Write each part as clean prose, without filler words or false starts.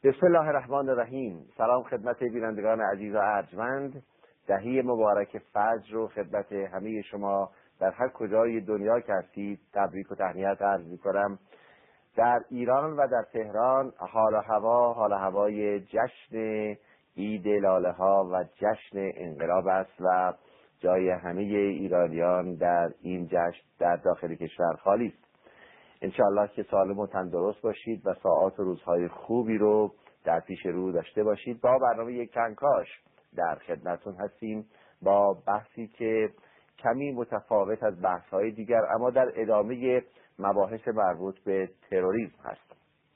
بسم الله الرحمن الرحیم. سلام خدمت بینندگان عزیز و ارجمند. دهی مبارک فجر رو خدمت همه شما در هر کجای دنیا که هستید تبریک و تهنیت عرض می‌کنم. در ایران و در تهران حال هوای جشن عید لاله ها و جشن انقلاب است و جای همه ایرانیان در این جشن در داخل کشور خالی است. انشاءالله که سالم و تندرست باشید و ساعات و روزهای خوبی رو در پیش رو داشته باشید. با برنامه یک کنکاش در خدمتون هستیم با بحثی که کمی متفاوت از بحث‌های دیگر اما در ادامه مباحث مربوط به تروریسم هست.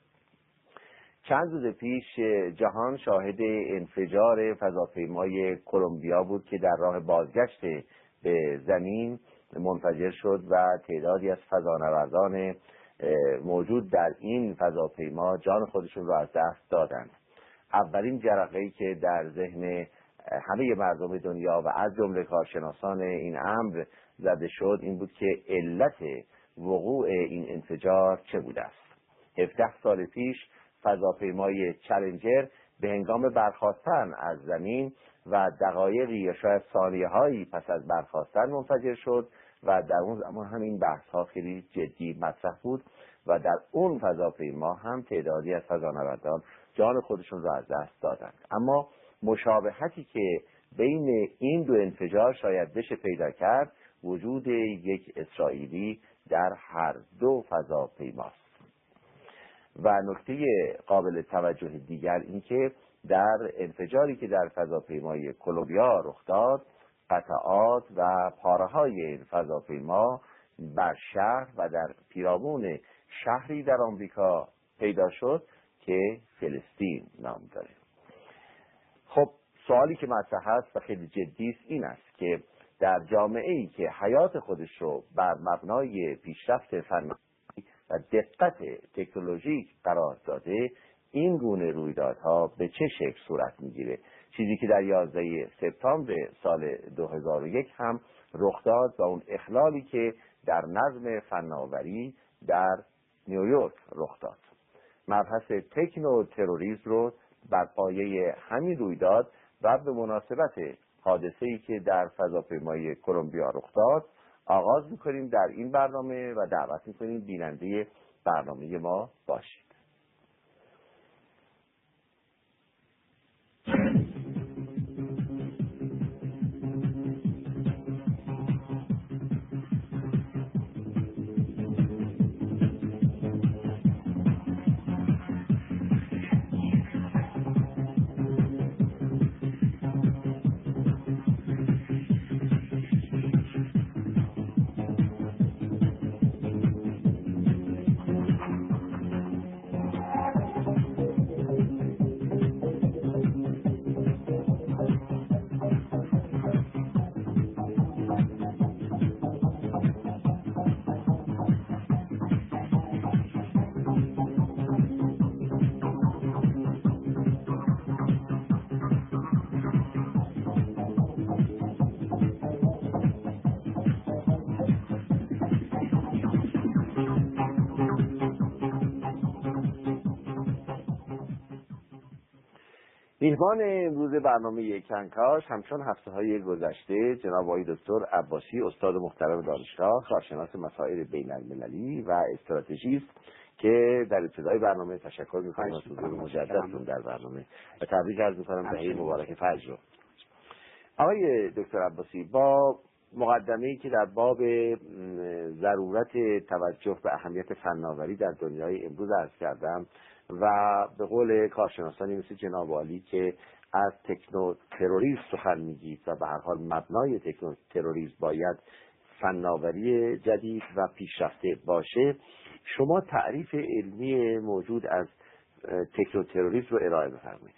چند روز پیش جهان شاهد انفجار فضاپیمای کلمبیا بود که در راه بازگشت به زمین منفجر شد و تعدادی از فضانوردان موجود در این فضاپیما جان خودشون را از دست دادند. اولین جرقه‌ای که در ذهن همه مردم دنیا و از جمله کارشناسان این امر زده شد این بود که علت وقوع این انفجار چه بوده است. 17 سال پیش فضاپیمای چالنجر به هنگام برخاستن از زمین و دقایقی یا شاید ثانیه‌هایی پس از برخاستن منفجر شد و در اون زمان هم این بحث‌ها خیلی جدی مطرح بود و در اون فضاپیما هم تعدادی از فضانوردان جان خودشون را از دست دادند. اما مشابهتی که بین این دو انفجار شاید بشه پیدا کرد وجود یک اسرائیلی در هر دو فضاپیماست. و نکته قابل توجه دیگر این که در انفجاری که در فضاپیمای کلمبیا رخ داد قطعات و پاره‌های این فضاپیما بر شهر و در پیرامون شهری در آمریکا پیدا شد که فلسطین نام داره. خب سوالی که مطرح است و خیلی جدی است این است که در جامعه‌ای که حیات خودش رو بر مبنای پیشرفت فنی و دقت تکنولوژیک قرار داده این گونه رویدادها به چه شکل صورت میگیره؟ چیزی که در 11 سپتامبر سال 2001 هم رخ داد و اون اخلالی که در نظم فناوری در نیویورک رخ داد. مبحث تکنو تروریسم رو بر پایه همین رویداد و به مناسبت حادثه‌ای که در فضاپیمای کلمبیا رخ داد آغاز می‌کنیم در این برنامه و دعوت می‌کنیم بیننده برنامه ما باشید. میهمان امروز برنامه یک کنکاش همچون هفته‌های گذشته جناب آقای دکتر عباسی استاد محترم دانشگاه کارشناس مسائل بین المللی و استراتژی است که در ابتدای برنامه تشکر می‌کنم از حضور مجددتون در برنامه و تبریک عرض می‌کنم دهه مبارک فجر رو. آقای دکتر عباسی با مقدمه‌ای که در باب ضرورت توجه به اهمیت فناوری در دنیای امروز عرض کردم و به قول کارشناسانی مثل جناب عالی که از تکنو تروریسم سخن میگید و به هر حال مبنای تکنو تروریسم باید فناوری جدید و پیشرفته باشه، شما تعریف علمی موجود از تکنو تروریسم رو ارائه بفرمایید.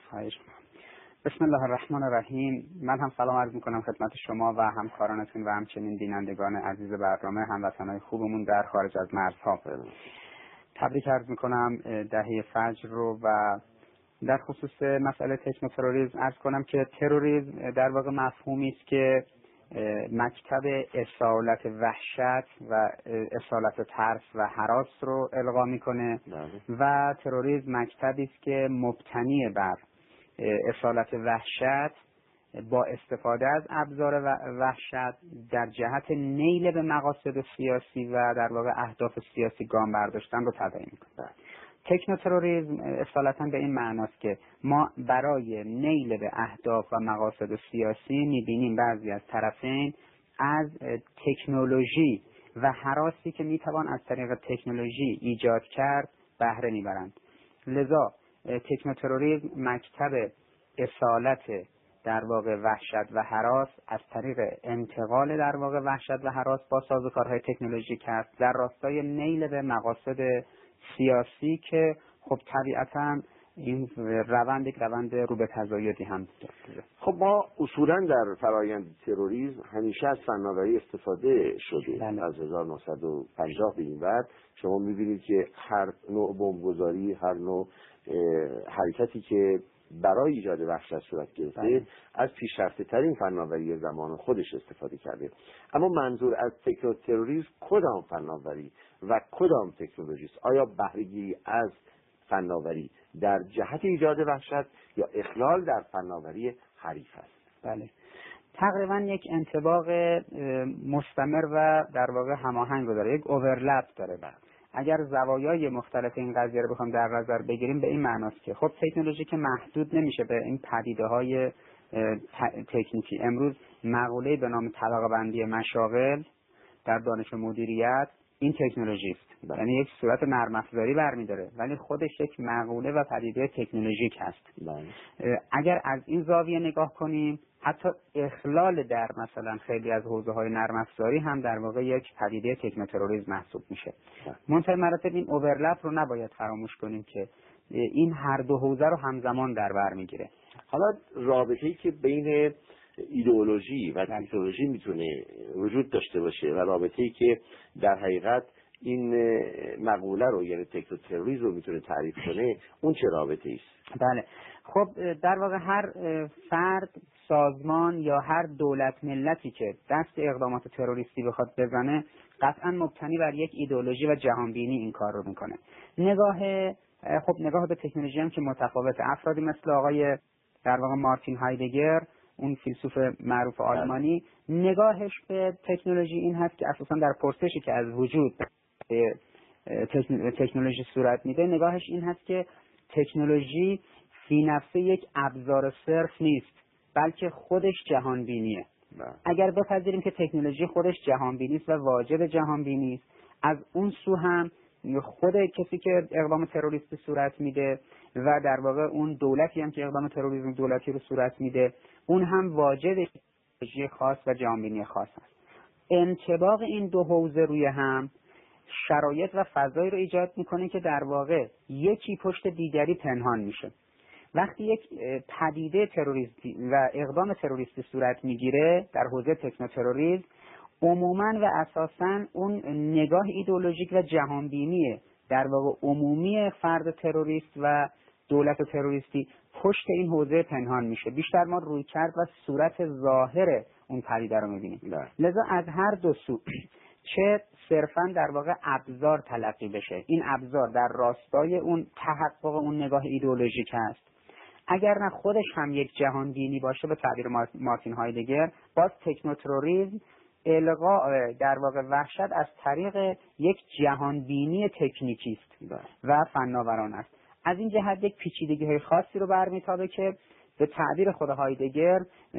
بسم الله الرحمن الرحیم. من هم سلام عرض میکنم خدمت شما و همکارانتون و همچنین بینندگان عزیز برنامه هموطنان خوبمون در خارج از مرزها. تبریک عرض میکنم دهه فجر رو و در خصوص مسئله تکنو تروریسم عرض کنم که تروریسم در واقع مفهومی است که مکتب اصالت وحشت و اصالت ترس و هراس رو القا میکنه و تروریسم مکتبی است که مبتنی بر اصالت وحشت با استفاده از ابزار وحشت در جهت نیل به مقاصد سیاسی و در واقع اهداف سیاسی گام برداشتن رو تداعی میکنه. تکنوتروریسم اصالتا به این معناست که ما برای نیل به اهداف و مقاصد سیاسی میبینیم بعضی از طرفین از تکنولوژی و هراسی که میتوان از طریق تکنولوژی ایجاد کرد بهره میبرند. لذا تکنوتروریسم مکتب اصالت در واقع وحشت و هراس از طریق انتقال در واقع وحشت و هراس با سازوکارهای تکنولوژیک است در راستای نیل به مقاصد سیاسی که خب طبیعتا این روند رو به تزایدی هم داره. خب ما اصولا در فرایند تروریسم همیشه از فناوری استفاده شده. از 1950 به این بعد شما می‌بینید که هر نوع بمبگذاری، هر نوع حرکتی که برای ایجاد وحشت صورت گرفته از پیشرفته ترین فناوری زمان خودش استفاده کرده. اما منظور از تکنوتروریسم کدام فناوری و کدام تکنولوژی است؟ آیا بهره‌گیری از فناوری در جهت ایجاد وحشت یا اخلال در فناوری حریف است؟ بله، تقریبا یک انطباق مستمر و در واقع هماهنگ داره، یک اوورلپ داره. اگر زوایای مختلف این قضیه رو بخوام در نظر بگیریم به این معناست که خب تکنولوژی که محدود نمیشه به این پدیده‌های تکنیکی. امروز مقوله‌ای به نام طبقه بندی مشاغل در دانش مدیریت این تکنولوژی است. یعنی یک صورت نرم افزاری برمی‌داره ولی خودش یک مقوله و پدیده تکنولوژیک هست. اگر از این زاویه نگاه کنیم حتی اخلال در مثلا خیلی از حوزه‌های نرم افزاری هم در واقع یک پدیده تکنوتروریسم محسوب میشه. منتهی مراتب این اوورلپ رو نباید فراموش کنیم که این هر دو حوزه رو همزمان در بر میگیره. حالا رابطه‌ای که بین ایدئولوژی و تکنولوژی میتونه وجود داشته باشه و رابطه‌ای که در حقیقت این مقوله رو یعنی تکنوتروریسم رو میتونه تعریف کنه، اون چه رابطه‌ای است؟ بله، خب در واقع هر فرد، سازمان یا هر دولت ملتی که دست اقدامات تروریستی بخواد بزنه قطعا مبتنی بر یک ایدئولوژی و جهانبینی این کار رو میکنه. نگاه به تکنولوژی هم که متفاوته. افرادی مثل آقای در واقع مارتین هایدگر، اون فیلسوف معروف آلمانی، نگاهش به تکنولوژی این هست که اساسا در پرسشی که از وجود تکنولوژی صورت میده نگاهش این هست که تکنولوژی فی نفسه یک ابزار صرف نیست بلکه خودش جهانبینیه. اگر بپذیریم که تکنولوژی خودش جهانبینی است و واجد جهانبینی است، از اون سو هم خود کسی که اقدام تروریستی صورت میده و در واقع اون دولتی هم که اقدام تروریسم دولتی رو صورت میده اون هم واجد تکنولوژی خاص و جهانبینی خاص است. انطباق این دو حوزه روی هم شرایط و فضایی رو ایجاد میکنه که در واقع یکی پشت دیگری پنهان میشه. وقتی یک پدیده تروریستی و اقدام تروریستی صورت میگیره در حوزه تکنوتروریسم، عموماً و اساساً اون نگاه ایدئولوژیک و جهانبینی در واقع عمومی فرد تروریست و دولت تروریستی پشت این حوزه پنهان میشه. بیشتر ما رویکرد و صورت ظاهر اون پدیده رو میبینیم. لذا از هر دو سو چه صرفاً در واقع ابزار تلقی بشه، این ابزار در راستای اون تحقق اون نگاه ایدئولوژیک است، اگر نه خودش هم یک جهان بینی باشه، به تعبیر مارتین هایدگر باز تکنوتروریسم القاء در واقع وحشت از طریق یک جهان بینی تکنیکی است و فناوران است. از این جهت یک پیچیدگی‌های خاصی رو برمی‌تابه که به تعبیر خود هایدگر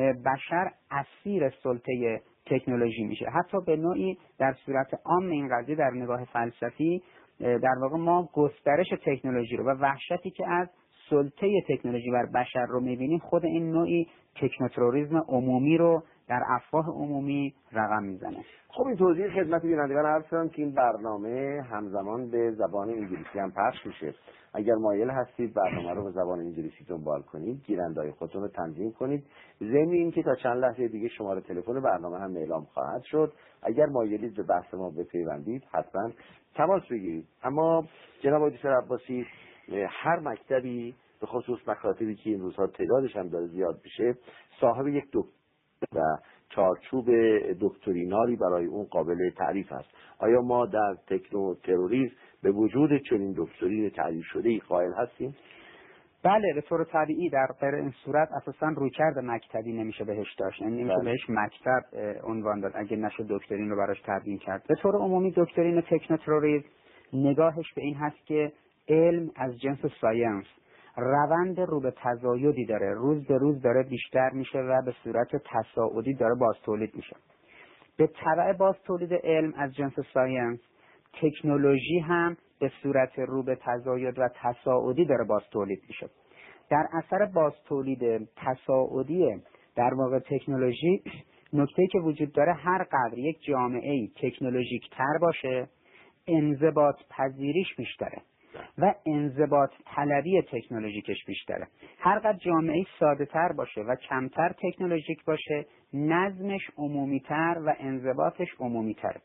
بشر اسیر سلطه تکنولوژی میشه. حتی به نوعی در صورت عام این قضیه در نگاه فلسفی در واقع ما گسترش تکنولوژی رو و وحشتی که از سلطه تکنولوژی بر بشر رو میبینیم خود این نوعی تکنوتروریسم عمومی رو در افواه عمومی رقم میزنه. خب این توضیح خدمت بینندگان عرض کنم که این برنامه همزمان به زبان انگلیسی هم پخش میشه. اگر مایل هستید برنامه رو به زبان انگلیسی دنبال کنید، گیرنده‌های خودتون رو تنظیم کنید. ضمن اینکه تا چند لحظه دیگه شماره تلفن برنامه هم اعلام خواهد شد. اگر مایلید به بحث ما بپیوندید حتما تماس بگیرید. اما جناب آقای دکتر عباسی، هر مکتبی به خصوص مکاتبی که این روزها تعدادش هم داره زیاد میشه صاحب یک دکتر و چارچوب دکتریناری برای اون قابل تعریف است. آیا ما در تکنو تروریسم به وجود چنین دکترین تعریف شده‌ای قائل هستیم؟ بله، به طور طبیعی در غیر این صورت اساسا رویکرد مکتبی نمیشه بهش داشت، یعنی نمیشه بهش مکتب عنوان داد اگه نشه دکترین رو براش تدوین کرد. به طور عمومی دکترین تکنو تروریسم نگاهش به این هست که علم از جنس ساینس روند رو به تزایدی داره، روز به روز داره بیشتر میشه و به صورت تصاعدی داره باز تولید میشه. به تبع باز تولید علم از جنس ساینس، تکنولوژی هم به صورت رو به تزاید و تصاعدی داره باز تولید میشه. در اثر باز تولید تصاعدی در واقع تکنولوژی، نکته‌ای که وجود داره هر قدر یک جامعه‌ای تکنولوژیک تر باشه، انضباط پذیریش بیشتره و انضباط طلبی تکنولوژیکش بیشتره. هر قدر جامعه ساده تر باشه و کمتر تکنولوژیک باشه، نظمش عمومی تر و انضباطش عمومی تره.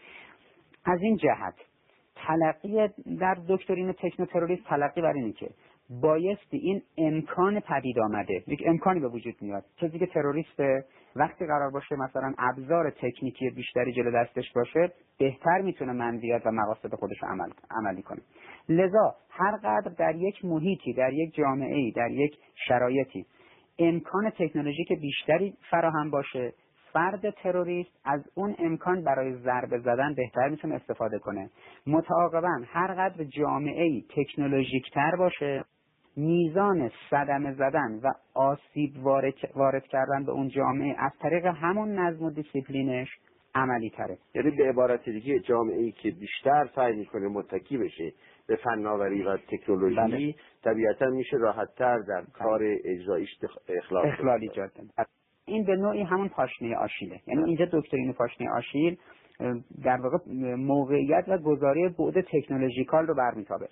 از این جهت تلقی در دکترین تکنو تروریسم تلقی بر اینه که بایستی این امکان پدید آمده، یک امکانی به وجود میاد. کسی که تروریسته وقتی قرار باشه مثلا ابزار تکنیکی بیشتری جلو دستش باشه، بهتر میتونه منزیت و مقاصد خودش عملی کنه. لذا هر قدر در یک محیطی، در یک جامعه‌ای، در یک شرایطی امکان تکنولوژیک بیشتری فراهم باشه، فرد تروریست از اون امکان برای ضربه زدن بهتر میتونه استفاده کنه. متعاقباً هر قدر جامعه‌ای تکنولوژیک تر باشه، میزان صدمه زدن و آسیب وارد کردن به اون جامعه از طریق همون نظم و دیسیپلینش عملی تره. یعنی به عبارت دیگه جامعه‌ای که بیشتر سعی میکنه متکی بشه به فناوری و تکنولوژی، طبیعتا میشه راحت‌تر در کار اجرایش اخلال ایجاد کنه. این به نوعی همون پاشنه آشیله. یعنی اینجا دکترین پاشنه آشیل در واقع موقعیت و گزاری بعد تکنولوژیکال رو برمی‌تابه.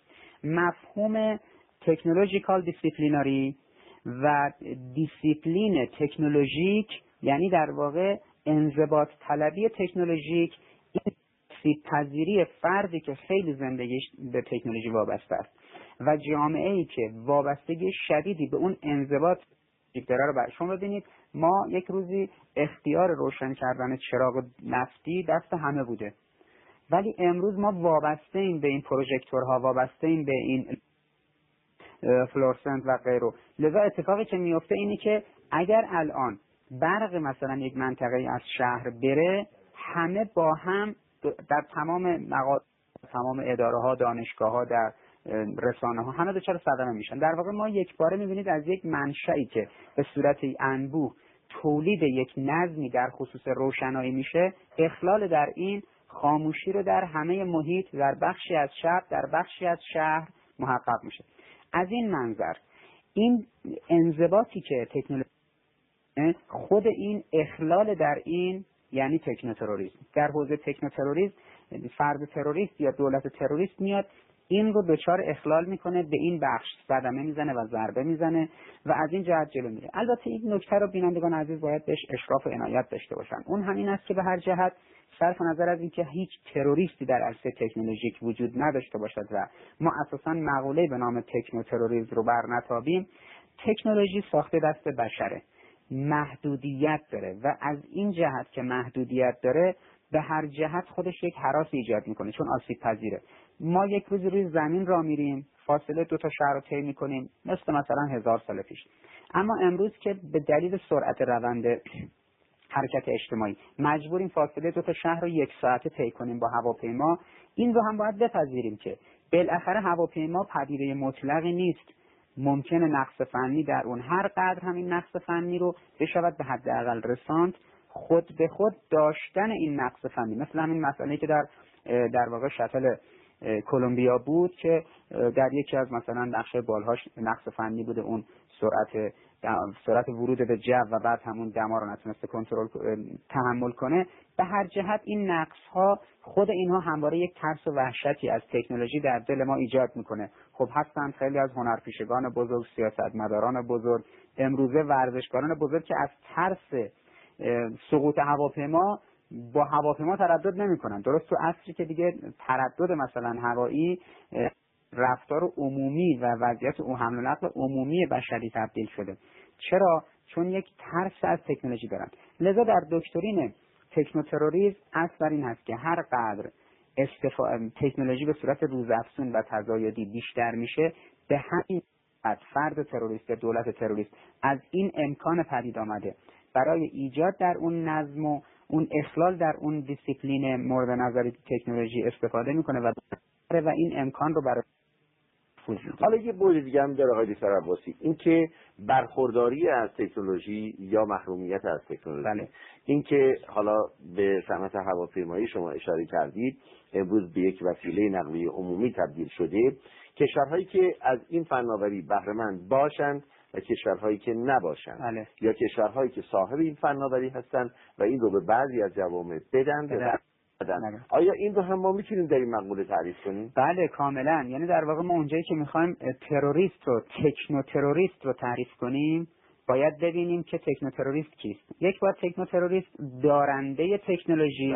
مفهوم تکنولوژیکال دیسیپلیناری و دیسیپلین تکنولوژیک یعنی در واقع انضباط طلبی تکنولوژیک، این پذیری فردی که خیلی زندگیش به تکنولوژی وابسته است و جامعه‌ای که وابستگی شدیدی به اون انضباط داره رو شما ببینید. ما یک روزی اختیار روشن کردن چراغ نفتی دست همه بوده، ولی امروز ما وابسته ایم به این پروژکتورها، وابسته ایم به این فلورسنت و غیره. لذا اتفاقی که میفته اینی که اگر الان برق مثلا یک منطقه از شهر بره، همه با هم در تمام تمام اداره ها، دانشگاه ها، در رسانه ها همه دچار صدمه میشن. در واقع ما یک باره میبینید از یک منشأی که به صورت انبوه تولید یک نظمی در خصوص روشنایی میشه، اخلال در این خاموشی رو در همه محیط، در بخشی از شب، در بخشی از شهر محقق میشه. از این منظر این انضباطی که تکنولوژی خود این اخلال در این یعنی تکنو تروریسم. در حوزه تکنو تروریسم فرد تروریست یا دولت تروریست میاد این رو دچار اخلال میکنه، به این بخش صدمه میزنه و ضربه میزنه و از این جهت جلو میره. البته این نکته رو بینندگان عزیز باید بهش اشراف و عنایت داشته باشن. اون همین است که به هر جهت صرف نظر از اینکه هیچ تروریستی در عرصه تکنولوژیک وجود نداشته باشد و ما اساساً مقوله به نام تکنو تروریسم رو برنتابیم، تکنولوژی ساخته دست بشره، محدودیت داره و از این جهت که محدودیت داره به هر جهت خودش یک هراس ایجاد میکنه چون آسیب پذیره. ما یک روز روی زمین را میریم، فاصله 2 تا شهر رو طی میکنیم مثلا 1000 سال پیش، اما امروز که به دلیل سرعت روند حرکت اجتماعی مجبوریم فاصله 2 تا شهر رو 1 ساعته طی کنیم با هواپیما، این رو هم باید بپذیریم که بالاخره هواپیما پدیده مطلقی نیست، ممکنه نقص فنی در اون، هر قدر همین نقص فنی رو بشود به حداقل رساند. خود به خود داشتن این نقص فنی مثل همین مسئله که در واقع شاتل کلمبیا بود که در یکی از مثلا نقش بالهاش نقص فنی بوده، اون سرعت ورود به جو و بعد همون دما رو نتونسته تحمل کنه. به هر جهت این نقص ها خود اینها همواره یک ترس و وحشتی از تکنولوژی در دل ما ایجاد میکنه. خب هستند خیلی از هنرپیشگان بزرگ، سیاستمداران بزرگ، امروزه ورزشکاران بزرگ که از ترس سقوط هواپیما با هواپیما تردد نمی‌کنن. درست تو عصری که دیگه تردد مثلا هوایی رفتار عمومی و وضعیت حمل و نقل عمومی بشری تبدیل شده. چرا؟ چون یک ترس از تکنولوژی دارن. لذا در دکترین تکنوتروریسم اصل بر این هست که هر قدر تکنولوژی به صورت روزافزون و تزایدی بیشتر میشه، به همین فرد تروریست یا دولت تروریست از این امکان پدید آمده برای ایجاد در اون نظم و اون اخلال در اون دیسیپلین مورد نظر تکنولوژی استفاده میکنه و این امکان رو برای حالا یه بعد دیگه هم داره آقای دکتر عباسی، این که برخورداری از تکنولوژی یا محرومیت از تکنولوژی. بله. این که حالا به صنعت هواپیمایی شما اشاره کردید، امروز به یک وسیله نقلیه عمومی تبدیل شده. کشورهایی که از این فناوری بهره مند باشند و کشورهایی که نباشند. بله. یا کشورهایی که صاحب این فناوری هستند و این رو به بعضی از جوامع بدن. آیا این رو هم ما میتونیم در این مقوله تعریف کنیم؟ بله کاملا. یعنی در واقع ما اونجایی که میخوایم تروریست و تکنوتروریست رو تعریف کنیم باید ببینیم که تکنوتروریست کیست. یک بار تکنوتروریست دارنده تکنولوژی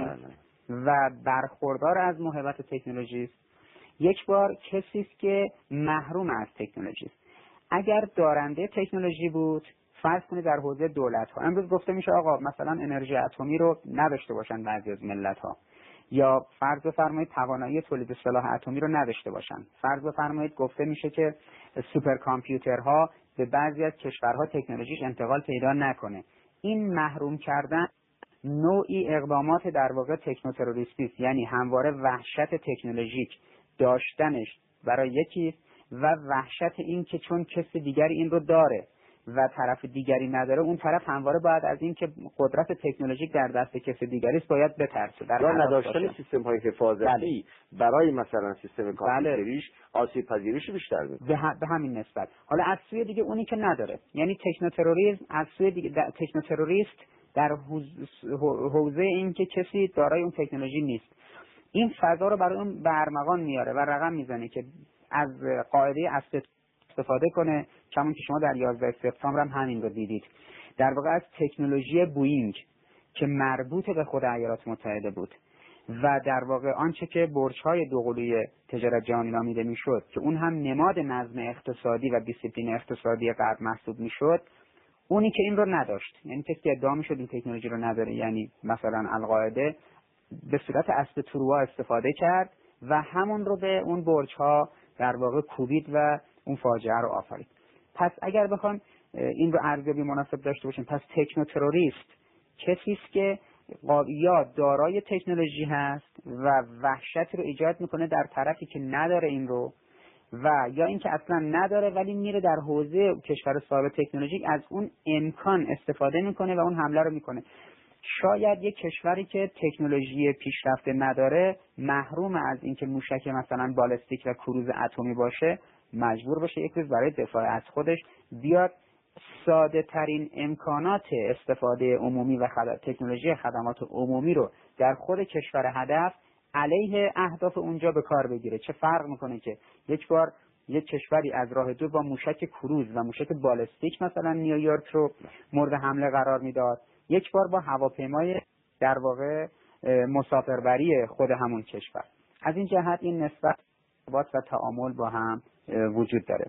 و برخوردار از موهبت تکنولوژی است. یک بار کسی است که محروم از تکنولوژی است. اگر دارنده تکنولوژی بود، فرض کنید در حوزه دولت ها امروز گفته میشه آقا مثلا انرژی اتمی رو نداشته باشن بعضی از ملت ها، یا فرض بفرمایید توانایی تولید سلاح اتمی رو نداشته باشن. فرض بفرمایید گفته میشه که سوپر کامپیوترها به بعضی از کشورها تکنولوژیش انتقال پیدا نکنه. این محروم کردن نوعی اقدامات در واقع تکنوتروریستی است، یعنی همواره وحشت تکنولوژیک داشتنش برای یکی و وحشت این که چون کسی دیگری این رو داره و طرف دیگری نداره، اون طرف همواره باید از این که قدرت تکنولوژیک در دست کسی دیگری است باید بترسه. یا نداشتن سیستم های حفاظتی برای مثلا سیستم کامپیوتریش آسیب پذیریش بیشتر میکنه. به همین نسبت. حالا از سوی دیگه اونی که نداره، یعنی تکنوتروریسم از سوی دیگه تکنوتروریست در حوزه این که کسی دارای اون تکنولوژی نیست، این فضا رو برای اون برمغان میاره و رقم میزنه که از قاعده استفاده کنه، چون که شما در 11 سپتامبر هم همین رو دیدید. در واقع از تکنولوژی بوئینگ که مربوط به خود ایالات متحده بود و در واقع آنچه که برج‌های دوقلوی تجارت جهانی نامیده میشد که اون هم نماد نظم اقتصادی و دیسیپلین اقتصادی غرب محسوب میشد، اونی که این رو نداشت، یعنی کسی ادعا میشد این تکنولوژی رو نداره، یعنی مثلا القاعده به صورت اسب تروا استفاده کرد و همون رو به اون برج‌ها در واقع کوبید و اون فاجعه رو آفرید. پس اگر بخوام این رو ارزیابی مناسب داشته باشیم، پس تکنوتروریست کسی است که یا دارای تکنولوژی هست و وحشت رو ایجاد میکنه در طرفی که نداره این رو، و یا اینکه اصلا نداره ولی میره در حوزه کشور صاحب تکنولوژی از اون امکان استفاده میکنه و اون حمله رو میکنه. شاید یک کشوری که تکنولوژی پیشرفته نداره محروم از اینکه موشک مثلا بالستیک و کروز اتمی باشه، مجبور باشه یک روز برای دفاع از خودش بیاد ساده ترین امکانات استفاده عمومی و تکنولوژی خدمات عمومی رو در خود کشور هدف علیه اهداف اونجا به کار بگیره. چه فرق میکنه که یک بار یک کشوری از راه دور با موشک کروز و موشک بالستیک مثلا نیویورک رو مورد حمله قرار میداد، یک بار با هواپیمای در واقع مسافربری خود همون کشور. از این جهت این نسبت و تعامل با هم وجود داره.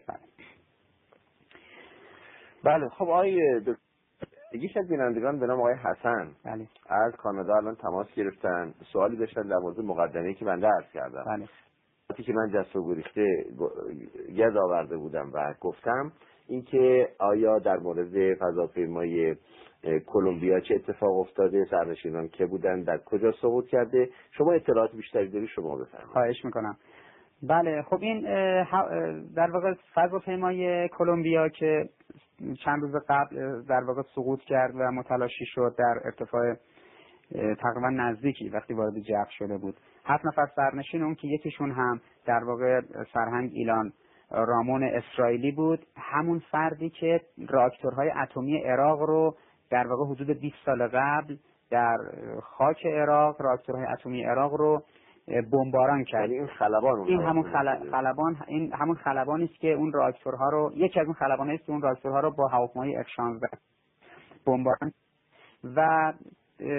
بله خب آقای یکی از بینندگان به نام آقای حسن بله. از کانادا الان تماس گرفتن، سوالی داشتن در مورد مقدمه‌ای که بنده عرض کردم. بله. وقتی که من جست و گریخته گرد آورده بودم و گفتم اینکه آیا در مورد فضاپیمای کلمبیا چه اتفاق افتاده، سرنشینان که بودن، در کجا سقوط کرده، شما اطلاعات بیشتری داری شما بفرمایید. خواهش میکنم. بله خب این در واقع فضاپیمای کلمبیا که چند روز قبل در واقع سقوط کرد و متلاشی شد در ارتفاع تقریبا نزدیکی وقتی وارد جو شده بود، 7 نفر سرنشین اون که یکیشون هم در واقع سرهنگ ایلان رامون اسرائیلی بود، همون فردی که راکتورهای اتمی عراق رو در واقع حدود 20 سال قبل در خاک عراق راکتورهای اتمی عراق رو بمباران کرد. این خلبان این همون خلبان این همون خلبانی است که اون راکتورها رو یکی از اون خلبانایی است که اون راکتورها رو با هواپیمای F-16 بمباران. و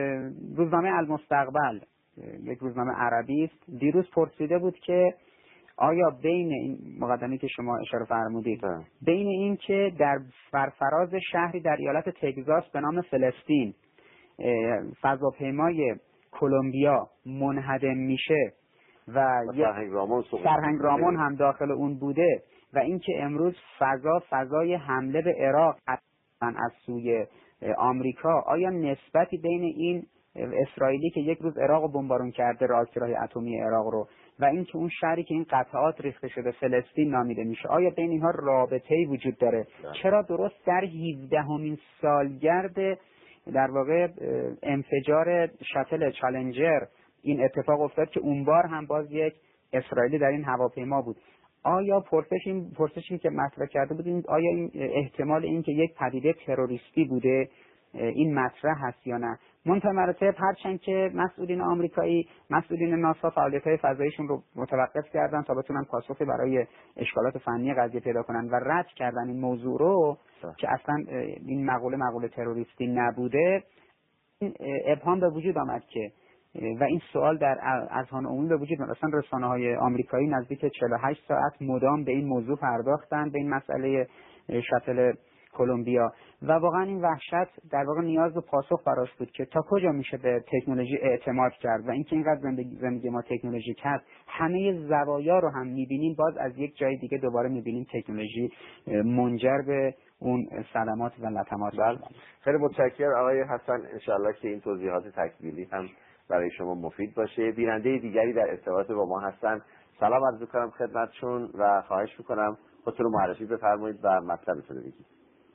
روزنامه المستقبل یک روزنامه عربی است دیروز پرسیده بود که آیا بین این مقدمه که شما اشاره فرمودید بین این که در فرفراز شهری در ایالت تگزاس به نام فلسطین فضاپیمای کلمبیا منهدم میشه و سرهنگ رامون هم داخل اون بوده و اینکه امروز فضای حمله به عراق از سوی آمریکا، آیا نسبتی بین این اسرائیلی که یک روز عراق رو بمبارون کرده، راکتورهای اتمی عراق رو، و اینکه اون شهری که این قطعات ریخته شده فلسطین نامیده میشه، آیا بین اینها رابطه‌ای وجود داره؟ چرا درست در 17مین سالگرد در واقع انفجار شاتل چالنجر این اتفاق افتاد که اون بار هم باز یک اسرائیلی در این هواپیما بود؟ آیا پرسشی که مطرح کرده بودیم، آیا این احتمال این که یک پدیده تروریستی بوده این مطرح هست یا نه؟ منتها مراتب هرچند که مسئولین آمریکایی، مسئولین ناسا فعالیت‌های فضاییشون رو متوقف کردن تا بتونن پاسخی برای اشکالات فنی قضیه پیدا کنن و رد کردن این موضوع رو که اصلا این مقوله تروریستی نبوده، این ابهام به وجود آمد که و این سوال در اذهان عمومی به وجود آمد. اصلا رسانه‌های آمریکایی نزدیک 48 ساعت مدام به این موضوع پرداختن، به این مسئله شاتل کلمبیا، و واقعا این وحشت در واقع نیاز به پاسخ براش بود که تا کجا میشه به تکنولوژی اعتماد کرد و اینکه اینقدر زندگی ما تکنولوژیک هست، همه زوایا رو هم میبینیم، باز از یک جای دیگه دوباره میبینیم تکنولوژی منجر به اون صدمات و لطمات. خیلی متشکرم آقای حسن، انشاءالله که این توضیحات تکمیلی هم برای شما مفید باشه. بیننده دیگری در ارتباط با ما هستن، سلام عرض می‌کنم خدمتشون و خواهش می‌کنم خودتون رو معرفی بفرمایید و مطلبتون رو بگید.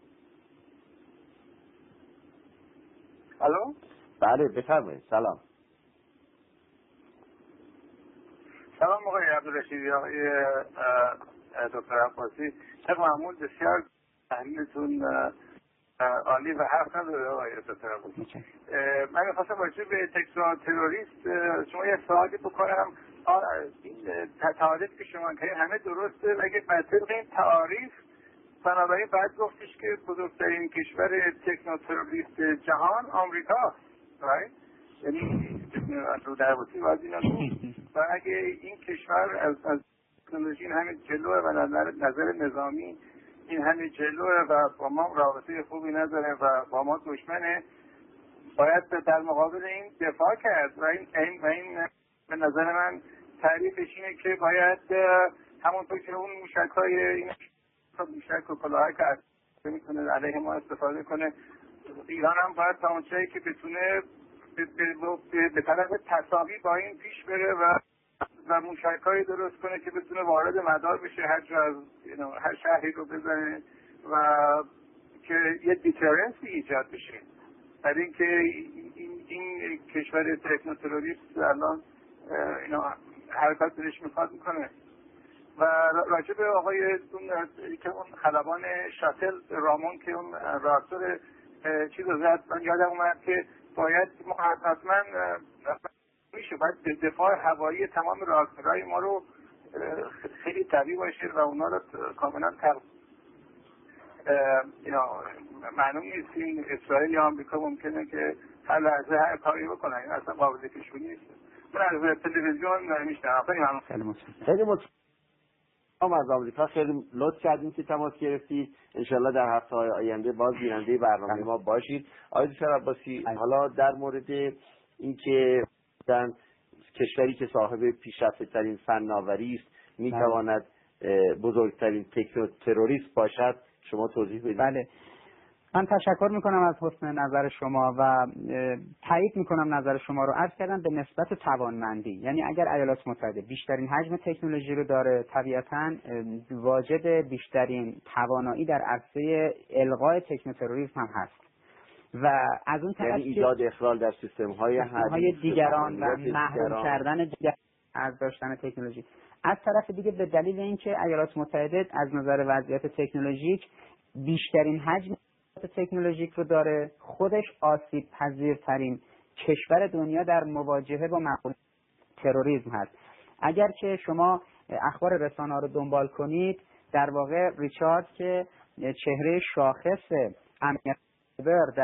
الو؟ بله بفرمایید. سلام آقای عبدالرشیدی، آقای دکتر عباسی، طبق معمول بسیار تحلیلتون عالی و حرف نداره آقای دکتر عباسی. من می‌خواستم راجع به تروریست شما یه سوالی بکنم. این تعریف که شما کردین همه درسته، اگه بر طبق این تعریف بنابراین بعد گفتش که بزرگترین کشور تکنوتروریست جهان آمریکا، یعنی رو درباسی باید اینا و اگه این کشور از تکنولوژی این همه جلوه و نظر نظامی این همه جلوه و با ما رابطه خوبی نداره و با ما دشمنه، باید در مقابل این دفاع کرد و این به نظر من تعریفش اینه که باید همونطور که اون موشک‌های این موشک و کلاهایی که میتونه علیه ما استفاده کنه، ایران هم باید تا اونجایی که بتونه به طرف تساوی با این پیش بره و موشک‌هایی درست کنه که بتونه وارد مدار بشه، هر جا از هر شهری رو بزنه و که یه دیترنسی ایجاد بشه. برای اینکه این کشور تکنوتروریست الان حرکت دلش میخواد میکنه. و راجع به آقای اون خلبان شاتل رامون که اون راکتور چیز رو زد، من یادم اومد که باید حتما میشه باید دفاع هوایی تمام راکتورهای ما رو خیلی قوی باشه و اونا رو کاملا معلوم نیست این اسرائیل یا آمریکا ممکنه که هر لحظه هر کاری بکنن، این اصلا قابل پیش‌بینی نیست. من از تلویزیون میشنوم. خیلی متشکرم از آمریکا، خیلی لطف کردین که تماس گرفتید. انشالله در هفته‌های آینده باز بیننده برنامه ما باشید. آقای دکتر عباسی، حالا در مورد اینکه کشوری که صاحب پیشرفته‌ترین فناوری است میتواند بزرگترین تروریست باشد، شما توضیح بدید. بله، من تشکر میکنم از حسن نظر شما و تایید میکنم نظر شما رو. عرض کردم به نسبت توانمندی، یعنی اگر ایالات متحده بیشترین حجم تکنولوژی رو داره، طبیعتاً واجد بیشترین توانایی در عرصه الغای تکنوتروریسم هم هست و از اون طرف یعنی ایجاد اخلال در سیستم‌های دیگران و محروم کردن دیگران از داشتن تکنولوژی. از طرف دیگه به دلیل اینکه ایالات متحده از نظر وضعیت تکنولوژیک بیشترین حجم تکنولوژیک رو داره، خودش آسیب پذیرترین کشور دنیا در مواجهه با مقوله تروریسم هست. اگر که شما اخبار رسانه‌ها رو دنبال کنید، در واقع ریچارد که چهره شاخص امنیت در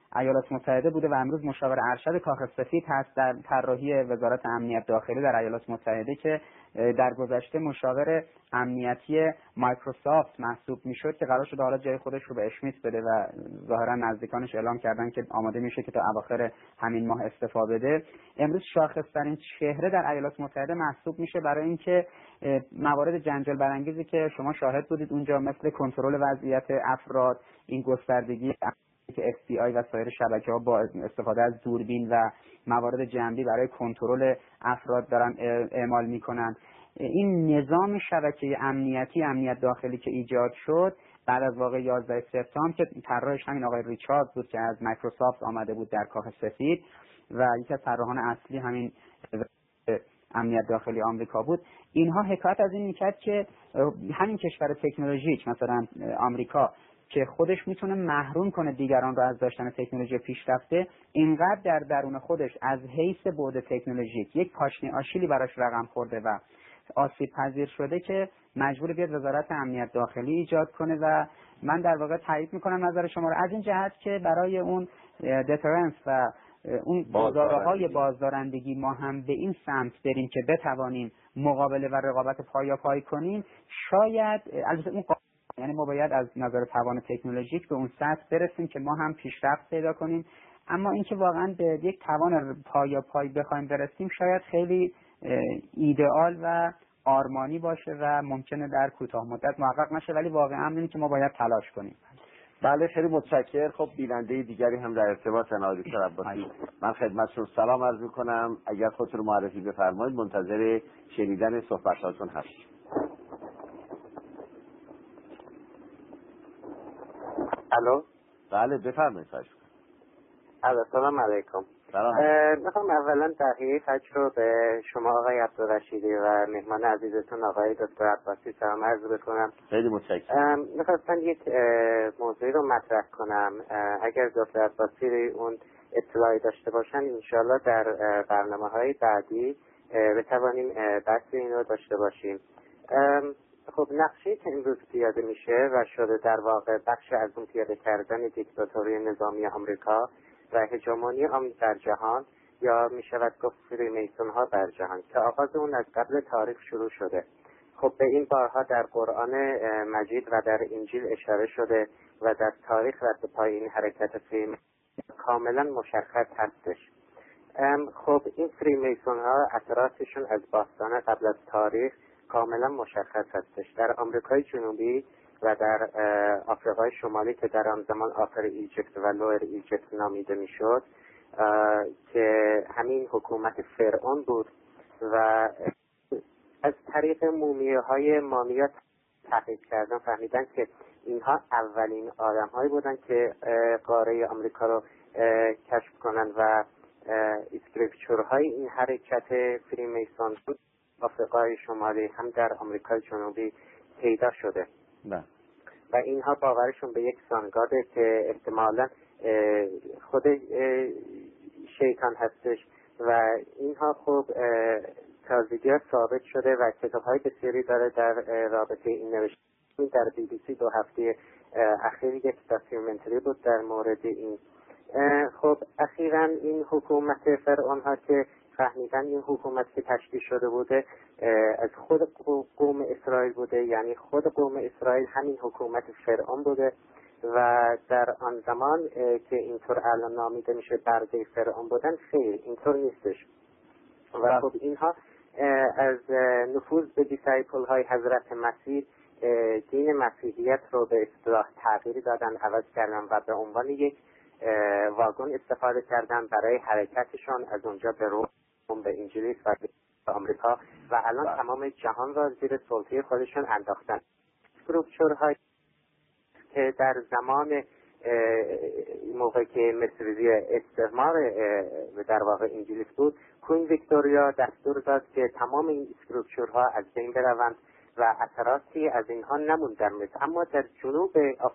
ایالات متحده بوده و امروز مشاور ارشد کاخ سفید هست در طراحی وزارت امنیت داخلی در ایالات متحده، که در گذشته مشاور امنیتی مایکروسافت محسوب میشد که قرار شده حالا جای خودش رو به اشمیت بده و ظاهرا نزدیکانش اعلام کردن که آماده میشه که تا اواخر همین ماه استعفا بده. امروز شاخص‌ترین چهره در ایالات متحده محسوب میشه برای اینکه موارد جنجال برانگیزی که شما شاهد بودید اونجا، مثل کنترل وضعیت افراد، این گستردگی که FBI و سایر شبکه‌ها با استفاده از دوربین و موارد جنبی برای کنترل افراد دارن اعمال میکنن، این نظام شبکه امنیت داخلی که ایجاد شد بعد از واقعه 11 سپتامبر که طراحش همین آقای ریچارد بود که از مایکروسافت آمده بود در کاخ سفید و یکی از طراحان اصلی همین امنیت داخلی آمریکا بود، اینها حکایت از این میکرد که همین کشور تکنولوژیک مثلا آمریکا که خودش میتونه محروم کنه دیگران رو از داشتن تکنولوژی پیشرفته، اینقدر در درون خودش از حیث بعد تکنولوژیک یک پاشنه آشیلی براش رقم خورده و آسیب پذیر شده که مجبور بیاد وزارت امنیت داخلی ایجاد کنه و من در واقع تایید میکنم نظر شما رو از این جهت که برای اون دترنس و اون بازارهای بازدارندگی ما هم به این سمت بریم که بتوانیم مقابله و رقابت پایاپای کنیم. شاید البته اون یعنی ما باید از نظر توان تکنولوژیک به اون سطح برسیم که ما هم پیشرفت پیدا کنیم، اما اینکه واقعا به یک توان پایاپای بخوایم برسیم شاید خیلی ایدئال و آرمانی باشه و ممکنه در کوتاه مدت محقق نشه، ولی واقعا اینه که ما باید تلاش کنیم. بله خیلی متشکرم. خب بیننده دیگری هم در ارتباط آقای دکتر عباسی، من خدمتشون سلام عرض می‌کنم. اگر خودتون معرفی بفرمایید منتظر شنیدن صحبتاتون هستم. الو. بله بفرمایید. سلام علیکم. میخوام اولا تحیه فجر رو به شما آقای عبدالرشیدی و مهمان عزیزتون آقای دکتر عباسی سلام عرض بکنم. خیلی متشکرم. میخواستم یک موضوعی رو مطرح کنم، اگر دکتر عباسی اون اطلاعی داشته باشن انشاءالله در برنامه‌های بعدی بتوانیم بحث این رو داشته باشیم. خب نقشه‌ای که امروز پیاده میشه و شده در واقع بخش از اون پیاده کردن دیکتاتوری نظامی آمریکا و هژمونی آمریکا در جهان، یا میشود گفت فریمیسون ها در جهان، که آغاز اون از قبل تاریخ شروع شده. خب به این بارها در قرآن مجید و در انجیل اشاره شده و در تاریخ رد پای این حرکت فریمیسون کاملا مشخص هستش. خب این فریمیسون ها اثراتشون از باستان قبل از تاریخ کاملا مشخص هستش. در آمریکای جنوبی و در آفریقای شمالی که در آن زمان آپر ایجیپت و لوئر ایجیپت نامیده میشد، که همین حکومت فرعون بود و از طریق مومیاهای مامیا تحقیق کردن فهمیدن که اینها اولین آدم‌هایی بودن که قاره آمریکا رو کشف کنن و اسکریپچورهای این حرکت فریمیسون آفریقای شمالی هم در آمریکای جنوبی پیدا شده. نه. و اینها باورشون به یک سانگاده که احتمالاً خود شیطان هستش و اینها خب تازگی ثابت شده و کتاب‌های بسیاری داره در رابطه این نوشته. در BBC 2 هفته اخیر یک داکیومنتری بود در مورد این. خب اخیراً این حکومت فرعون ها که فهمیدن این حکومت که تشکیل شده بوده از خود قوم اسرائیل بوده، یعنی خود قوم اسرائیل همین حکومت فرعون بوده و در آن زمان که اینطور الان نامیده میشه برده فرعون بودن، خیر اینطور نیستش. و خب اینها از نفوذ به دیسایپل های حضرت مسیح دین مسیحیت رو به اصطلاح تغییر دادن، عوض کردن و به عنوان یک واگن استفاده کردن برای حرکتشون از اونجا به روم، به انگلیس و به آمریکا و الان تمام جهان را زیر سلطه خودشون انداختن. استراکچورهای که در زمان موقع که مصری استعمار در واقع انگلیس بود، کوین ویکتوریا دستور داد که تمام این استراکچورها از بین بروند و اثراتی از اینها نموندن، اما در جنوب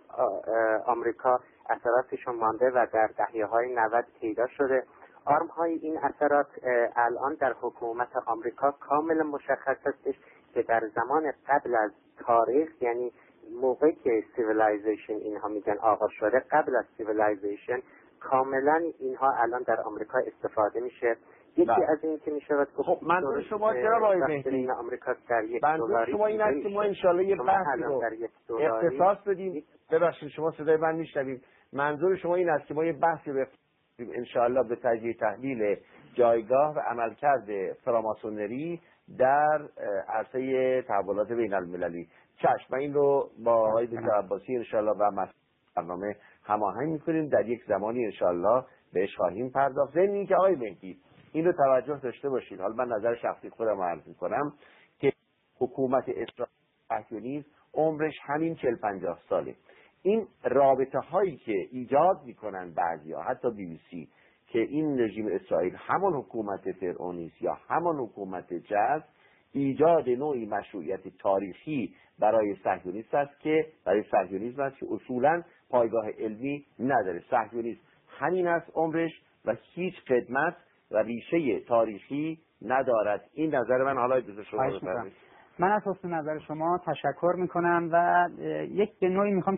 آمریکا اثراتشون مانده و در دهه‌های 90 پیدا شده. آرم‌های این اثرات الان در حکومت آمریکا کاملا مشخص هستش که در زمان قبل از تاریخ، یعنی موقعی که سیویلایزیشن اینها میگن آغاز شده، قبل از سیویلایزیشن کاملا اینها الان در آمریکا استفاده میشه. یکی از این که میشود خب منظور شما چرا آقای مهدی آمریکا در یک منظور شما این است که ما انشالله یه بحثی رو اختصاص بدیم. ببخشید شما صدای من میشنوید. منظور شما این است که ما یه بحثی رو انشالله به تجزیه تحلیل جایگاه و عملکرد فراماسونری در عرصه تحولات بین المللی. چشم، من این رو با آقای دکتر عباسی انشالله و برنامه هماهنگ میکنیم، در یک زمانی انشالله بهش خواهیم پرداخت. ضمن این که آقای مهدی این رو توجه داشته باشید، حالا من نظر شخصی خودم عرض میکنم که حکومت اسرائیل عمرش همین 40-50 ساله. این رابطه هایی که ایجاد میکنن بعضیا، حتی BBC، که این رژیم اسرائیل همان حکومت فرعونی است یا همان حکومت جذر، ایجاد نوعی مشروعیت تاریخی برای صهیونیسم است که اصولا پایگاه علمی نداره. صهیونیسم همین است عمرش و هیچ خدمت و ریشه تاریخی ندارد. این نظر من. حالا دوست شما بفرمایید. من از حسن نظر شما تشکر میکنم و یک به نوعی میخوام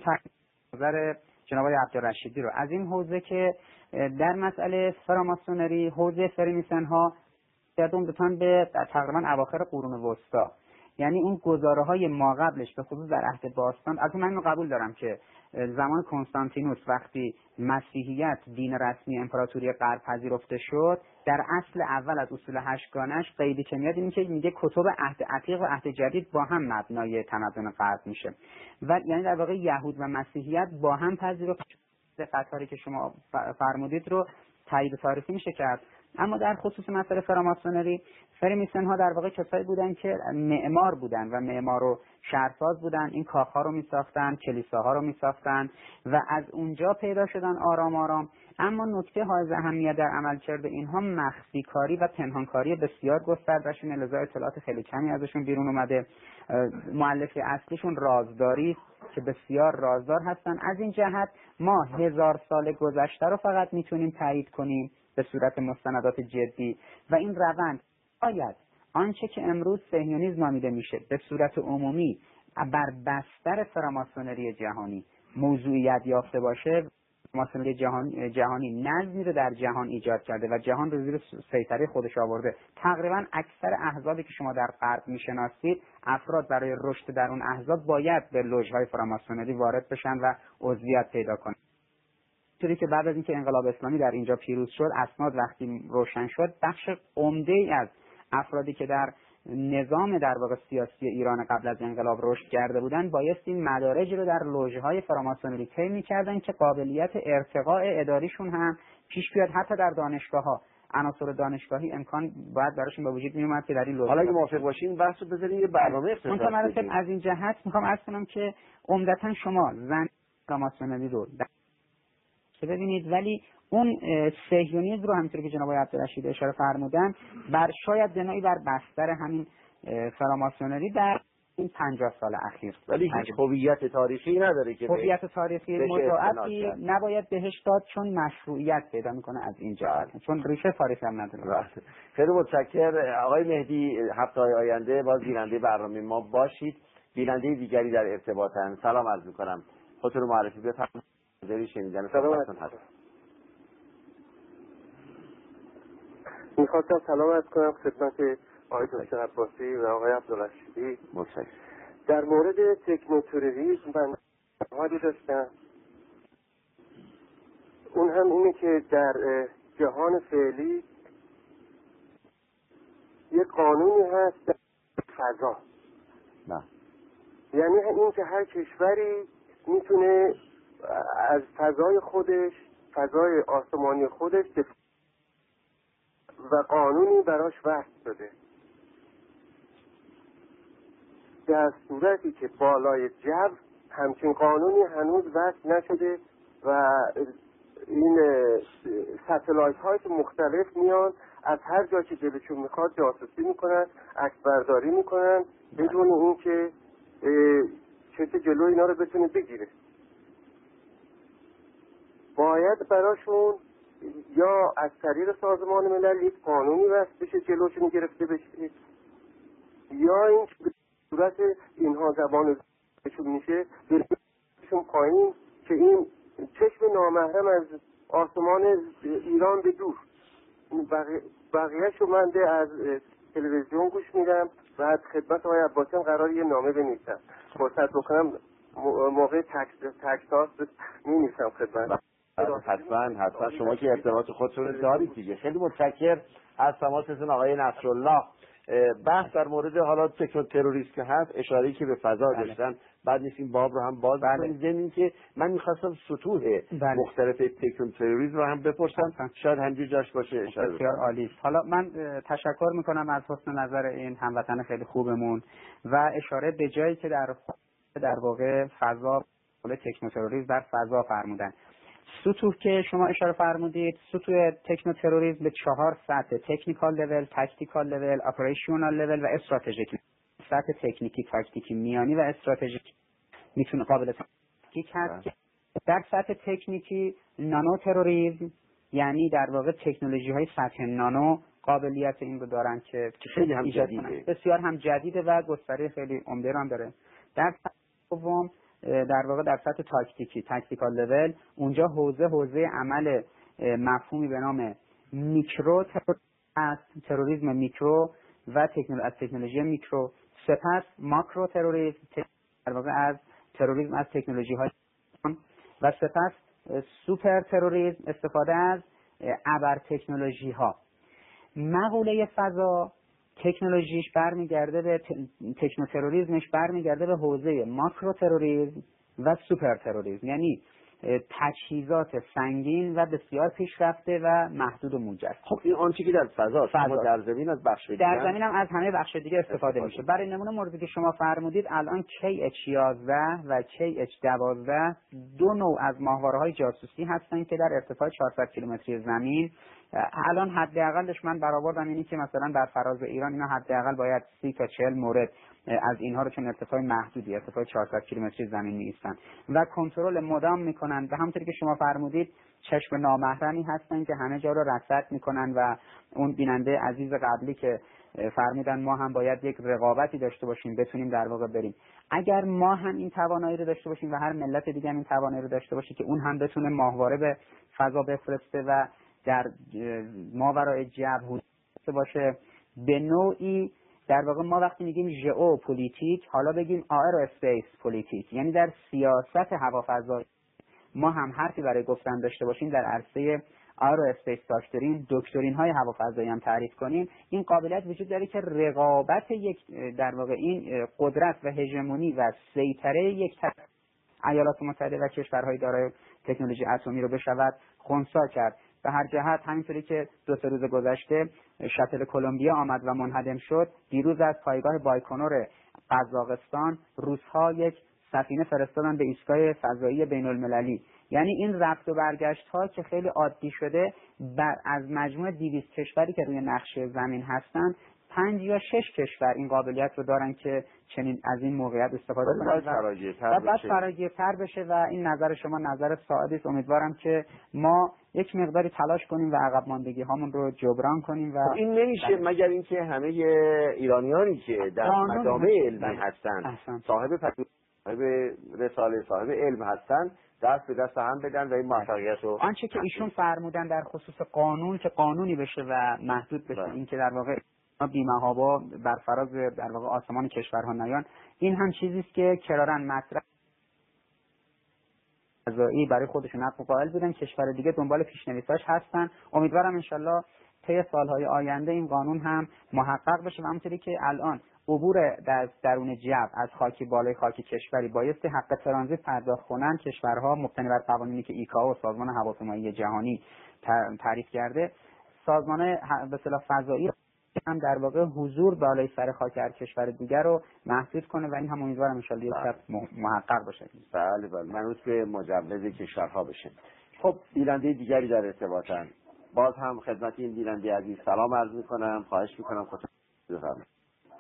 نظر جناب عبدالرشیدی رو از این حوزه که در مسئله فراماسونری حوزه فریمیسن ها عمدتاً به تقریبا اواخر قرون وسطا، یعنی اون گزاره های ما قبلش به خصوص در عهد باستان، از من قبول دارم که زمان کنستانتینوس وقتی مسیحیت دین رسمی امپراتوری غرب پذیرفته شد، در اصل اول از اصول هشتگانش قیدی که میاد این که میگه کتب عهد عتیق و عهد جدید با هم مبنای تمدن غرب میشه و یعنی در واقع یهود و مسیحیت با هم پذیرفته قطاری که شما فرمودید رو تایید تاریخی میشه کرد. اما در خصوص مسئله فراماسونری، فریمیسن ها در واقع کسایی بودن که معمار بودن و معمار و شهرساز بودن، این کاخ ها رو میساختن، کلیساها رو میساختن و از اونجا پیدا شدن آرام آرام. اما نکته حائز اهمیت در عملکرد اینها مخفی کاری و پنهان کاری بسیار گستردهشون، لذا اطلاعات خیلی کمی ازشون بیرون اومده. مؤلف اصلیشون رازداری که بسیار رازدار هستن. از این جهت ما 1000 سال گذشته رو فقط میتونیم تایید کنیم به صورت مستندات جدی و این روند باید آنچه که امروز صهیونیسم نامیده میشه به صورت عمومی بر بستر فراماسونری جهانی موضوعیت یافته باشه. فراماسونری جهانی نظمی رو در جهان ایجاد کرده و جهان رو زیر سیطره خودش آورده. تقریبا اکثر احزابی که شما در غرب میشناسید، افراد برای رشد در اون احزاب باید به لوژهای فراماسونری وارد بشن و عضویت پیدا کنن. چیزی که بعد از اینکه انقلاب اسلامی در اینجا پیروز شد، اسناد وقتی روشن شد، بخش عمده‌ای از افرادی که در نظام در واقع سیاسی ایران قبل از انقلاب رشد کرده بودند بایست این مدارج رو در لوژه‌های فراماسونری طی می‌کردن که قابلیت ارتقاء اداریشون هم پیش بیاد. حتی در دانشگاه‌ها عناصر دانشگاهی امکان باید براشون به وجود میومد که در این لوژه. حالا اگه موافق باشین بحثو بذاریم یه برنامه اختصاصی بدیم. از این جهت می‌خوام عرض کنم که عمدتاً شما زن فراماسونری رو که ببینید، ولی اون صهیونیسم رو همونطور که جناب عبدالرشید اشاره فرمودن شاید بنایی بر بستر همین فراماسونری در این 50 سال اخیر، ولی هیچ هویت تاریخی نداره که هویت تاریخی مضاعفی نباید بهش داد چون مشروعیت پیدا میکنه از این جهت، چون ریشه تاریخی هم نداره. خیلی متشکرم آقای مهدی. هفته‌های آینده باز بیننده برنامه ما باشید. بیننده دیگری در ارتباطن. سلام عرض میکنم. خودتون رو معرفی بفرمایید. داری شنیدن صحبتتون هست. میخواستم سلام عرض کنم خدمت آقای دکتر عباسی و آقای عبدالرشیدی. در مورد تکنوتوریسم من حالی داشتم، اون هم اینه که در جهان فعلی یک قانونی هست در فضا. نه. یعنی این که هر کشوری میتونه از فضای خودش، فضای آسمانی خودش و قانونی براش وضع شده. در صورتی که بالای جو همچین قانونی هنوز وضع نشده و این ستلایت های مختلف میان از هر جا که دلشون میخواد جاسوسی میکنن، عکسبرداری میکنن بدون اون که کسی جلو اینا رو بتونه بگیره. باید براشون یا از طریق سازمان ملل یک قانونی وضع بشه جلوشون گرفته بشه، یا این صورت اینها زبانشون میشه برشون پایین که این چشم نامحرم از آسمان ایران به دور. بقیه‌شو من از تلویزیون گوش میدم و از خدمت آقای عباسیان قرار یه نامه بنویسم. فرصت بکنم موقع تکساس می‌نویسم خدمت. حتما شما که ارتباط خودتون دارید دیگه. خیلی متشکرم از تماستون آقای نصرالله. بحث در مورد حالا تروریسم که هست، اشاره‌ای که به فضا داشتن، بعد نیست این باب رو هم باز کنیم. ضمن که من می‌خواستم سطوح مختلف تروریسم رو هم بپرسم، شاید همینجوری جاش باشه اشاره. بسیار عالی. حالا من تشکر میکنم از حسن نظر این هموطن خیلی خوبمون و اشاره به جایی که در واقع فضا، تکنوتروریسم در فضا فرمودن. سطوح که شما اشاره فرمودید، سطوح تکنوتروریسم به 4 سطح: تکنیکال لول، تاکتیکال لول، اپریشنال لول و استراتژیک. سطح تکنیکی، تاکتیکی، میانی و استراتژیک میتونه قابل تحقیق هست. در سطح تکنیکی نانو تروریسم، یعنی در واقع تکنولوژی های سطح نانو قابلیت این رو دارن که خیلی هم جدیده، بسیار هم جدیده و گستره خیلی عمده هم داره. در سطح دوم در واقع در سطح تاکتیکی، تاکتیکال لول، اونجا حوزه عمل مفهومی به نام میکرو تروریسم میکرو و از تکنولوژی میکرو. سپس ماکرو تروریسم، در واقع از تروریسم از تکنولوژی های، و سپس سوپر تروریسم، استفاده از ابر تکنولوژی ها. مقوله فضا تکنولوژیش برمیگرده به تکنوتروریسمش برمیگرده به حوزه ماکرو تروریسم و سوپر تروریسم، یعنی تجهیزات سنگین و بسیار پیشرفته و محدود و موجز. خب این آنچه که در فضا در زمین از بخش دیگه، در زمین هم از همه بخش دیگه استفاده میشه. برای نمونه موردی که شما فرمودید، الان KH-11 و KH-12 دو نوع از ماهواره‌های جاسوسی هستن که در ارتفاع 400 کیلومتری زمین الان حداقلش من برآوردم اینی که مثلا در فراز ایران اینا حداقل باید 30 تا 40 مورد از اینها رو، چون ارتفاع محدودی، ارتفاع 400 کیلومتری زمین نیستن و کنترل مدام میکنن. به همونطوری که شما فرمودید چشم نامحرمی هستن که همه جا رو رصد میکنن و اون بیننده عزیز قبلی که فرمودن ما هم باید یک رقابتی داشته باشیم بتونیم در واقع بریم. اگر ما هم این توانایی رو داشته باشیم و هر ملت دیگه هم این توانایی رو داشته باشه که اون هم بتونه ماهواره به فضا بفرسته و در ماورای جو باشه، به نوعی در واقع ما وقتی میگیم ژئوپلیتیک، حالا بگیم آئرواسپیس پلیتیک، یعنی در سیاست هوافضایی ما هم حرفی برای گفتن داشته باشیم در عرصه آئرواسپیس دکترین های هوافضایی هم تعریف کنیم، این قابلیت وجود داره که رقابت یک در واقع این قدرت و هژمونی و سیطره یک ایالات متحده و کشورهای دارای تکنولوژی اتمی رو بشود خنثی کرد. به هر جهت همینطوری که 2-3 روز گذشته شاتل کلمبیا آمد و منهدم شد، دیروز از پایگاه بایکنور قزاقستان روس‌ها یک سفینه فرستادن به ایستگاه فضایی بین‌المللی. یعنی این رفت و برگشت ها که خیلی عادی شده، از مجموع 200 کشوری که روی نقشه زمین هستن 5 یا 6 کشور این قابلیت رو دارن که چنین از این موقعیت استفاده کنن و بعد فراگیرتر بشه. و این نظر شما نظر ساعدی است. امیدوارم که ما یک مقداری تلاش کنیم و عقب ماندگی هامون رو جبران کنیم. و این نمیشه مگر اینکه همه ایرانیانی که در مجامع علمی هستن، صاحب رساله، صاحب علم هستن، دست به دست هم بدن و این موفقیت رو آنچه که ایشون فرمودن در خصوص قانون که قانونی بشه و محدود بشه، این که در واقع بی‌محابا بر فراز در واقع آسمان کشورها نیان، این هم چیزی است که کرارن مطرح فضایی برای خودشون حق قائل بودن. کشور دیگه دنبال پیشنویساش هستن. امیدوارم انشالله طی سالهای آینده این قانون هم محقق بشه و همونطوری که الان عبور در درون جو از خاکی بالای خاکی کشوری بایستی حق ترانزیت پرداخت کنن کشورها مبتنی بر قوانینی که ایکائو، سازمان هواپیمایی جهانی تعریف کرده، سازمان به اصطلاح فضایی هم در واقع حضور بالای سر خاک هر کشور دیگر رو محدود کنه و این هم امیدوارم ان شاء الله یک شب محقق باشه. بله منوط به مجوز کشورها بشه. خب بیننده دیگری در ارتباطن، باز هم خدمت این بیننده عزیز سلام عرض میکنم، خواهش میکنم خودتون بفرمایید.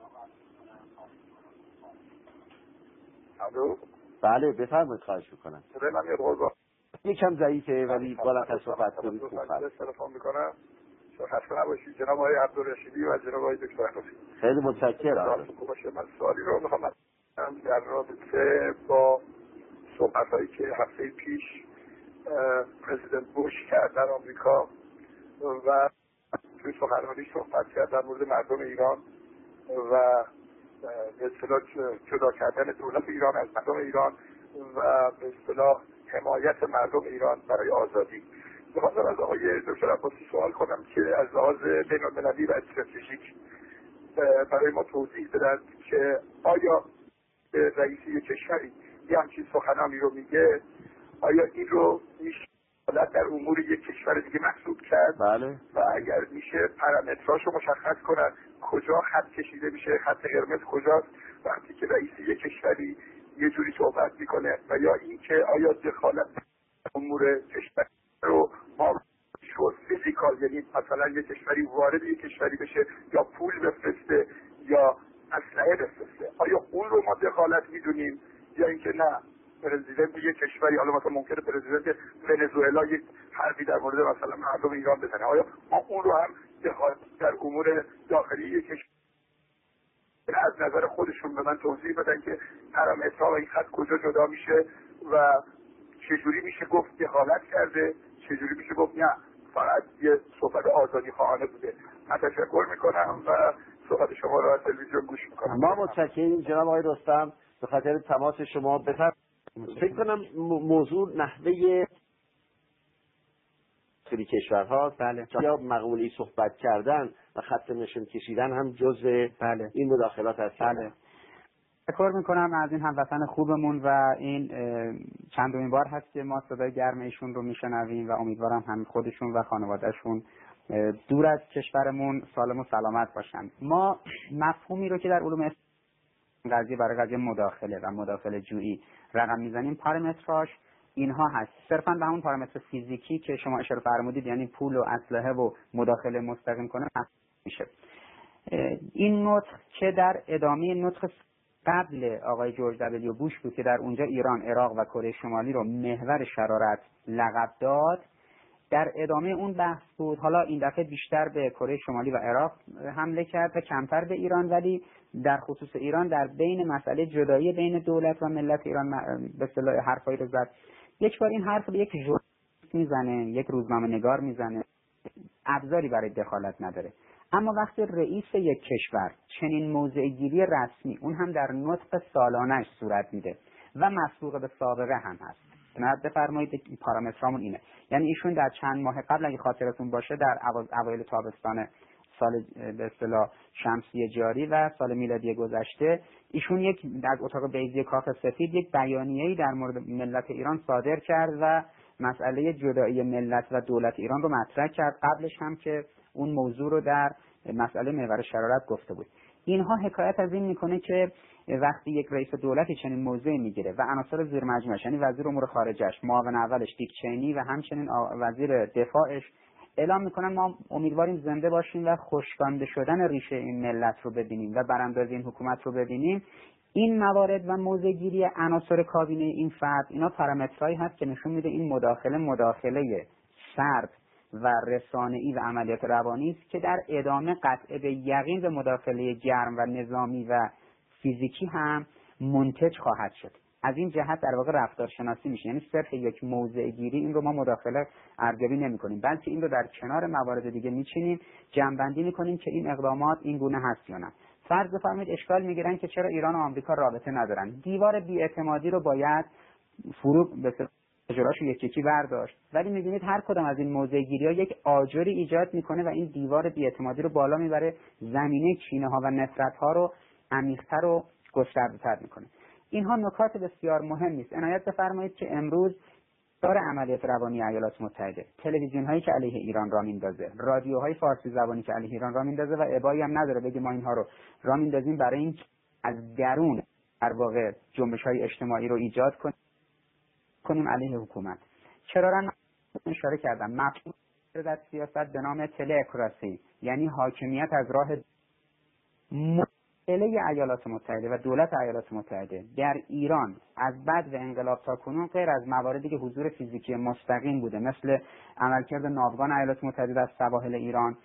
الو. بله بفرمایید، خواهش میکنم. صدای من میاد قربان؟ یکم ضعیفه ولی بلندتر صحبت کنید. خوب تلفن میکنم. خسته نباشید جناب آقای عبدالرشیدی و جناب آقای دکتر احمدی. خیلی متشکرم. من سوالی رو میخوام در رابطه با صحبت‌هایی که هفته پیش پرزیدنت بوش کرد در آمریکا و توی سخنرانیش صحبت کرد در مورد مردم ایران و به اصطلاح جدا کردن دولت ایران از مردم ایران و به اصطلاح حمایت مردم ایران برای آزادی. می‌خواستم از آقای دکتر عباسی سوال کنم که از لحاظ بین‌المللی و استراتژیک برای ما توضیح بدن که آیا رئیس یک کشوری یه همچین سخنانی رو میگه، آیا این رو میشه در امور یک کشور دیگه محسوب کرد؟ بله. و اگر میشه پارامتراش رو مشخص کنن، کجا خط کشیده میشه، خط قرمز کجاست وقتی که رئیس یک کشوری یه جوری صحبت میکنه، و یا اینکه آیا دخالت امور کشور رو ما شد فیزیکال، یعنی مثلا یک کشوری وارد یک کشوری بشه یا پول بفرسته یا اسلحه بفرسته، آیا اون رو ما دخالت میدونیم یا اینکه نه پرزیدنت یک کشوری، حالا مثلا ممکنه پرزیدنت ونزوئلا یک حرفی در مورد مثلا مردم ایران بزنه، آیا ما اون رو هم دخالت در امور داخلی یک کشور؟ از نظر خودشون به من توضیح بدن که پارامترها و این خط کجا جدا میشه و چجوری میشه گفت دخالت کرده، چجوری میشه گفت نه فقط یه صحبت آزادی خواهانه بوده. من تشکر میکنم و صحبت شما رو از تلویزیون گوش میکنم. ما متشکریم جناب آقای رستم به خاطر تماس شما. فکر کنم موضوع نحوه خیلی کشورهاست. بله. یا مقوله صحبت کردن و خط نشون کشیدن هم جزء بله. این مداخلات هست. بله. تشکر میکنم از این هموطن خوبمون و این چندمین بار هست که ما صدای گرم ایشون رو میشنویم و امیدوارم هم خودشون و خانوادهشون دور از کشورمون سالم و سلامت باشن. ما مفهومی رو که در علوم قضیه برای قضیه مداخله و مداخله جویی رقم میزنیم، پارامتراش اینها هست، صرفا به همون پارامتر فیزیکی که شما اشاره فرمودید، یعنی پول و اسلحه و مداخله مستقیم کنه میشه. این نطق که در ادامه نطق قبل آقای جورج دبلیو بوش بود که در اونجا ایران، عراق و کره شمالی رو محور شرارت لقب داد، در ادامه اون بحث بود. حالا این دفعه بیشتر به کره شمالی و عراق حمله کرد و کمتر به ایران، ولی در خصوص ایران در بین مسئله جدایی بین دولت و ملت ایران به اصطلاح حرفایی رو زد. یک بار این حرف رو یک ژورنالیست میزنه، یک روزنامه نگار میزنه، ابزاری برای دخالت نداره. اما وقتی رئیس یک کشور چنین موضع‌گیری رسمی، اون هم در نطق سالانش صورت میده و مسبوق به سابقه هم هست، عنایت بفرمایید پارامترامون اینه، یعنی ایشون در چند ماه قبل اگه خاطرتون باشه در اوایل تابستان سال به اصطلاح شمسی جاری و سال میلادی گذشته، ایشون یک در اتاق بیضی کاخ سفید یک بیانیه‌ای در مورد ملت ایران صادر کرد و مسئله جدایی ملت و دولت ایران رو مطرح کرد. قبلش هم که اون موضوع رو در مسئله محور شرارت گفته بود. اینها حکایت از این میکنه که وقتی یک رئیس دولتی چنین موضعی میگیره و عناصر زیر مجموعش، یعنی وزیر امور خارجش، معاون اولش دیک چینی و همچنین وزیر دفاعش اعلام میکنن ما امیدواریم زنده باشیم و خشکانده شدن ریشه این ملت رو ببینیم و براندازی این حکومت رو ببینیم، این موارد و موضع‌گیری عناصر کابینه این فرد، اینا پارامترهایی هست که نشون میده این مداخله سرد و رسانه‌ای و عملیات روانی است که در ادامه قطع به یقین به مداخله گرم و نظامی و فیزیکی هم منتج خواهد شد. از این جهت در واقع رفتارشناسی میشه، یعنی صرف یک موضع گیری این رو ما مداخله ارزیابی نمی‌کنیم، بلکه این رو در کنار موارد دیگه میچینیم، جمع‌بندی می‌کنیم که این اقدامات این گونه هست یا نه. فرض بفرمایید اشکال میگیرن که چرا ایران و آمریکا رابطه ندارن، دیوار بی‌اعتمادی رو باید فرو به اجراشو یکی برداشت، ولی می‌بینید هر کدام از این موضع‌گیری‌ها یک آجری ایجاد می‌کنه و این دیوار بی‌اعتمادی رو بالا میبره، زمینه کینه‌ها و نفرت‌ها رو عمیق‌تر و گسترده‌تر می‌کنه. اینها نکات بسیار مهمی است. عنایت بفرمایید که امروز دار عملیات روانی ایالات متحده، تلویزیون‌هایی که علیه ایران راه میندازه، رادیوهای فارسی زبانی که علیه ایران راه میندازه و ابایی هم نداره بگه ما اینها رو راه میندازیم برای این از درون در واقع جنبش‌های اجتماعی رو ایجاد کنیم علیه حکومت. چرا من اشاره کردم مفهوم در سیاست به نام تلئکراسی، یعنی حاکمیت از راه مسئله ایالات متحده و دولت ایالات متحده در ایران از بعد و انقلاب تا کنون غیر از مواردی که حضور فیزیکی مستقیم بوده، مثل عملکرد ناوگان ایالات متحده در سواحل ایران،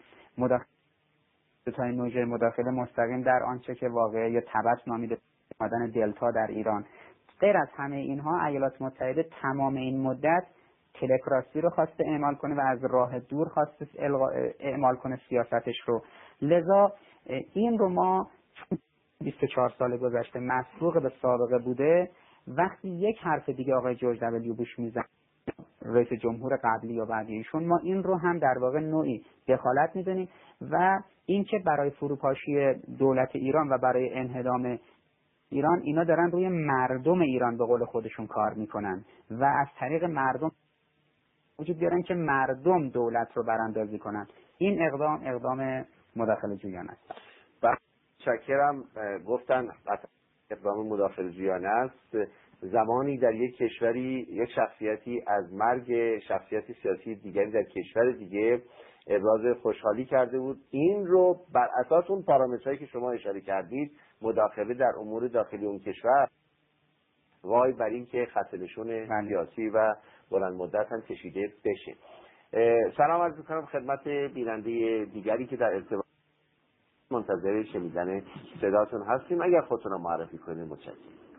مداخله مستقیم در آنچه که واقعه تبس نامیده آمدن دلتا در ایران، غیر از همه اینها ایالات متحده تمام این مدت تلکراسی رو خواسته اعمال کنه و از راه دور خواسته اعمال کنه سیاستش رو. لذا این رو ما 24 سال گذشته مسبوق به سابقه بوده. وقتی یک حرف دیگه آقای جورج دبلیو بوش میزنه، رئیس جمهور قبلی یا بعدی ایشون، ما این رو هم در واقع نوعی دخالت میدونیم و این که برای فروپاشی دولت ایران و برای انهدام ایران اینا دارن روی مردم ایران به قول خودشون کار میکنن و از طریق مردم وجود بیارن که مردم دولت رو براندازی کنن. این اقدام مداخله جویانه است. متشکرم. گفتن اقدام مداخله جویانه است. زمانی در یک کشوری یک شخصیتی از مرگ شخصیت سیاسی دیگری در کشور دیگه ابراز خوشحالی کرده بود. این رو بر اساس اون پارامترهایی که شما اشاره کردید، مداخله در امور داخلی اون کشور، وای بر این که خط نشون سیاسی و بلند مدت هم کشیده بشه. سلام عرض می‌کنم خدمت بیننده دیگری که در ارتباط منتظر شنیدن صداتون هستیم. اگر خودتون رو معرفی کنید متشکرم.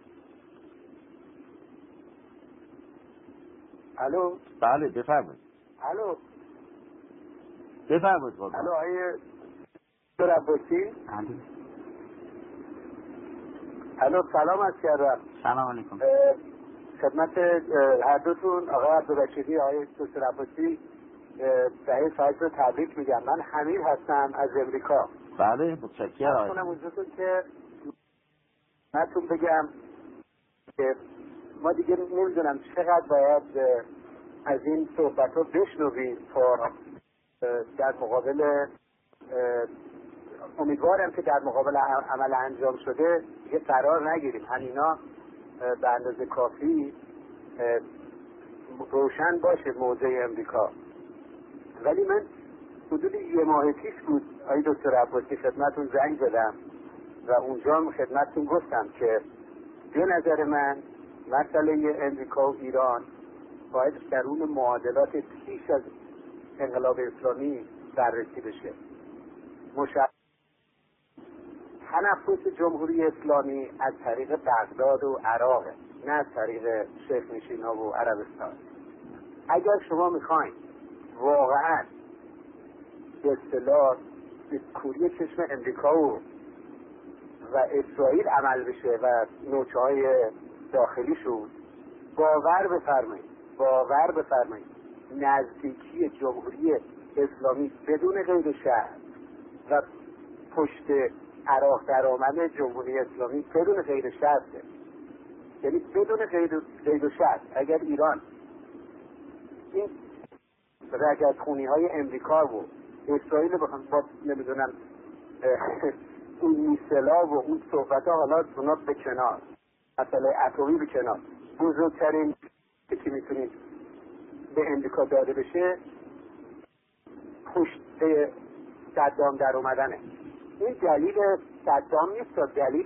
الو. بله بفرمایید. الو. بفرمایید. الو آیه دکتر عباسی. الو سلام عرض کردم. سلام علیکم. خدمت هر دوتون آقای عبدالرشیدی آقای دکتر عباسی دهه فجر رو تبریک میگم. من حمید هستم از امریکا. بله متشکرم. اصلا موضوعتون که نتون بگم که ما دیگه نمیدونم چقدر باید از این صحبت رو بشنویم تا در مقابل امیدوارم که در مقابل عمل انجام شده دیگه قرار نگیریم. همینا به اندازه کافی روشن باشه موضع امریکا. ولی من حدود یه ماه پیش بود آقای دکتر عباسی خدمتون زنگ زدم و اونجا خدمتون گفتم که به نظر من مسئله امریکا و ایران باید درون معادلات پیش از انقلاب اسلامی بررسی بشه. تنفس جمهوری اسلامی از طریق بغداد و عراق، نه از طریق شیخ نشین‌ها و عربستان. اگر شما میخواین واقعا به اصطلاح به کوری چشم امریکا و اسرائیل عمل بشه و نوچه‌های داخلیشون، باور بفرمایید نزدیکی جمهوری اسلامی بدون قید شرط و پشت عراق در آمد جمهوری اسلامی بدون قید شرطه. یعنی بدون قید و شرط اگر ایران این رگدخونی های امریکا و اسرائیل با نمیدونم اون میسلا و اون صحبت ها حالا اونا به کنار، مسئله اتمی به کنار، بزرگترین که میتونید به امریکا داده بشه پشت صدام در اومدنه. این دلیل صدام نیست، دلیل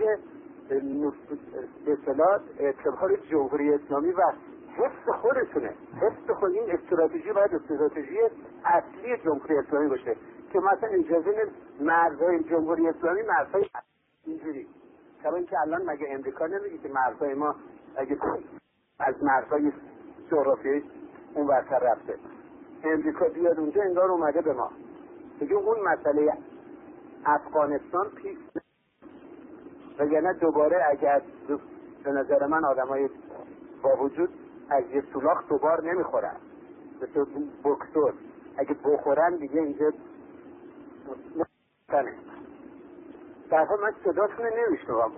به اصطلاح اعتبار جمهوری اسلامی و حفظ خودتونه. حفظ خود این استراتژی باید استراتژی اصلی جمهوری اسلامی باشه که مثلا اجازه مرزهای جمهوری اسلامی مرزهای اینجوری. چرا اینکه الان مگه امریکا نمیگه که مرزهای ما اگه از مرزهای جغرافیایی اون ورتر رفته، امریکا بیاد اونجا انگار اومده به ما بگه اون مسئله افغانستان پیش وگرنه دوباره اگر به نظر من آدمای با وجود از یه سولاخ دوبار نمیخورن، مثل بکسور اگه بخورن دیگه اینجا نمیخورن. در حال من صداتون نمیشنوم.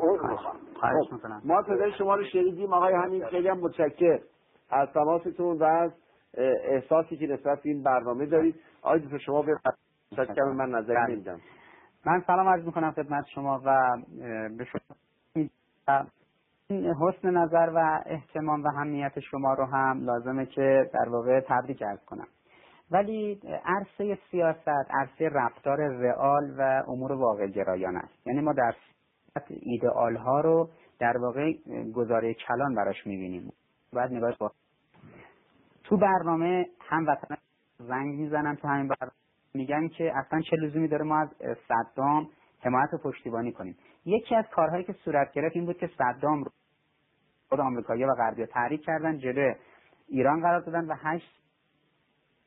ما صدای شما رو شنیدیم آقای حمید. خیلی هم متشکرم از تماستون و از احساسی که نسبت به این برنامه دارید. آقای دکتر شما بفرمایید. من نظری نمیدم. من سلام عرض میکنم خدمت شما و به شما حسن نظر و احتمام و همیت شما رو هم لازمه که در واقع تبریک عرض کنم. ولی عرصه سیاست عرصه رفتار رئال و امور واقع گرایان است. یعنی ما در ایدئال ها رو در واقع گزاره کلان براش میبینیم. باید نگاهش با تو برنامه هموطنان زنگ میزنن تو همین برنامه میگن که اصلا چه لزومی داره ما از صدام حمایت و پشتیبانی کنیم. یکی از کارهایی که صورت گرفت این بود که صدام رو خود آمریکایی و غربی‌ها تحریک کردن، جلوی ایران قرار دادن و 8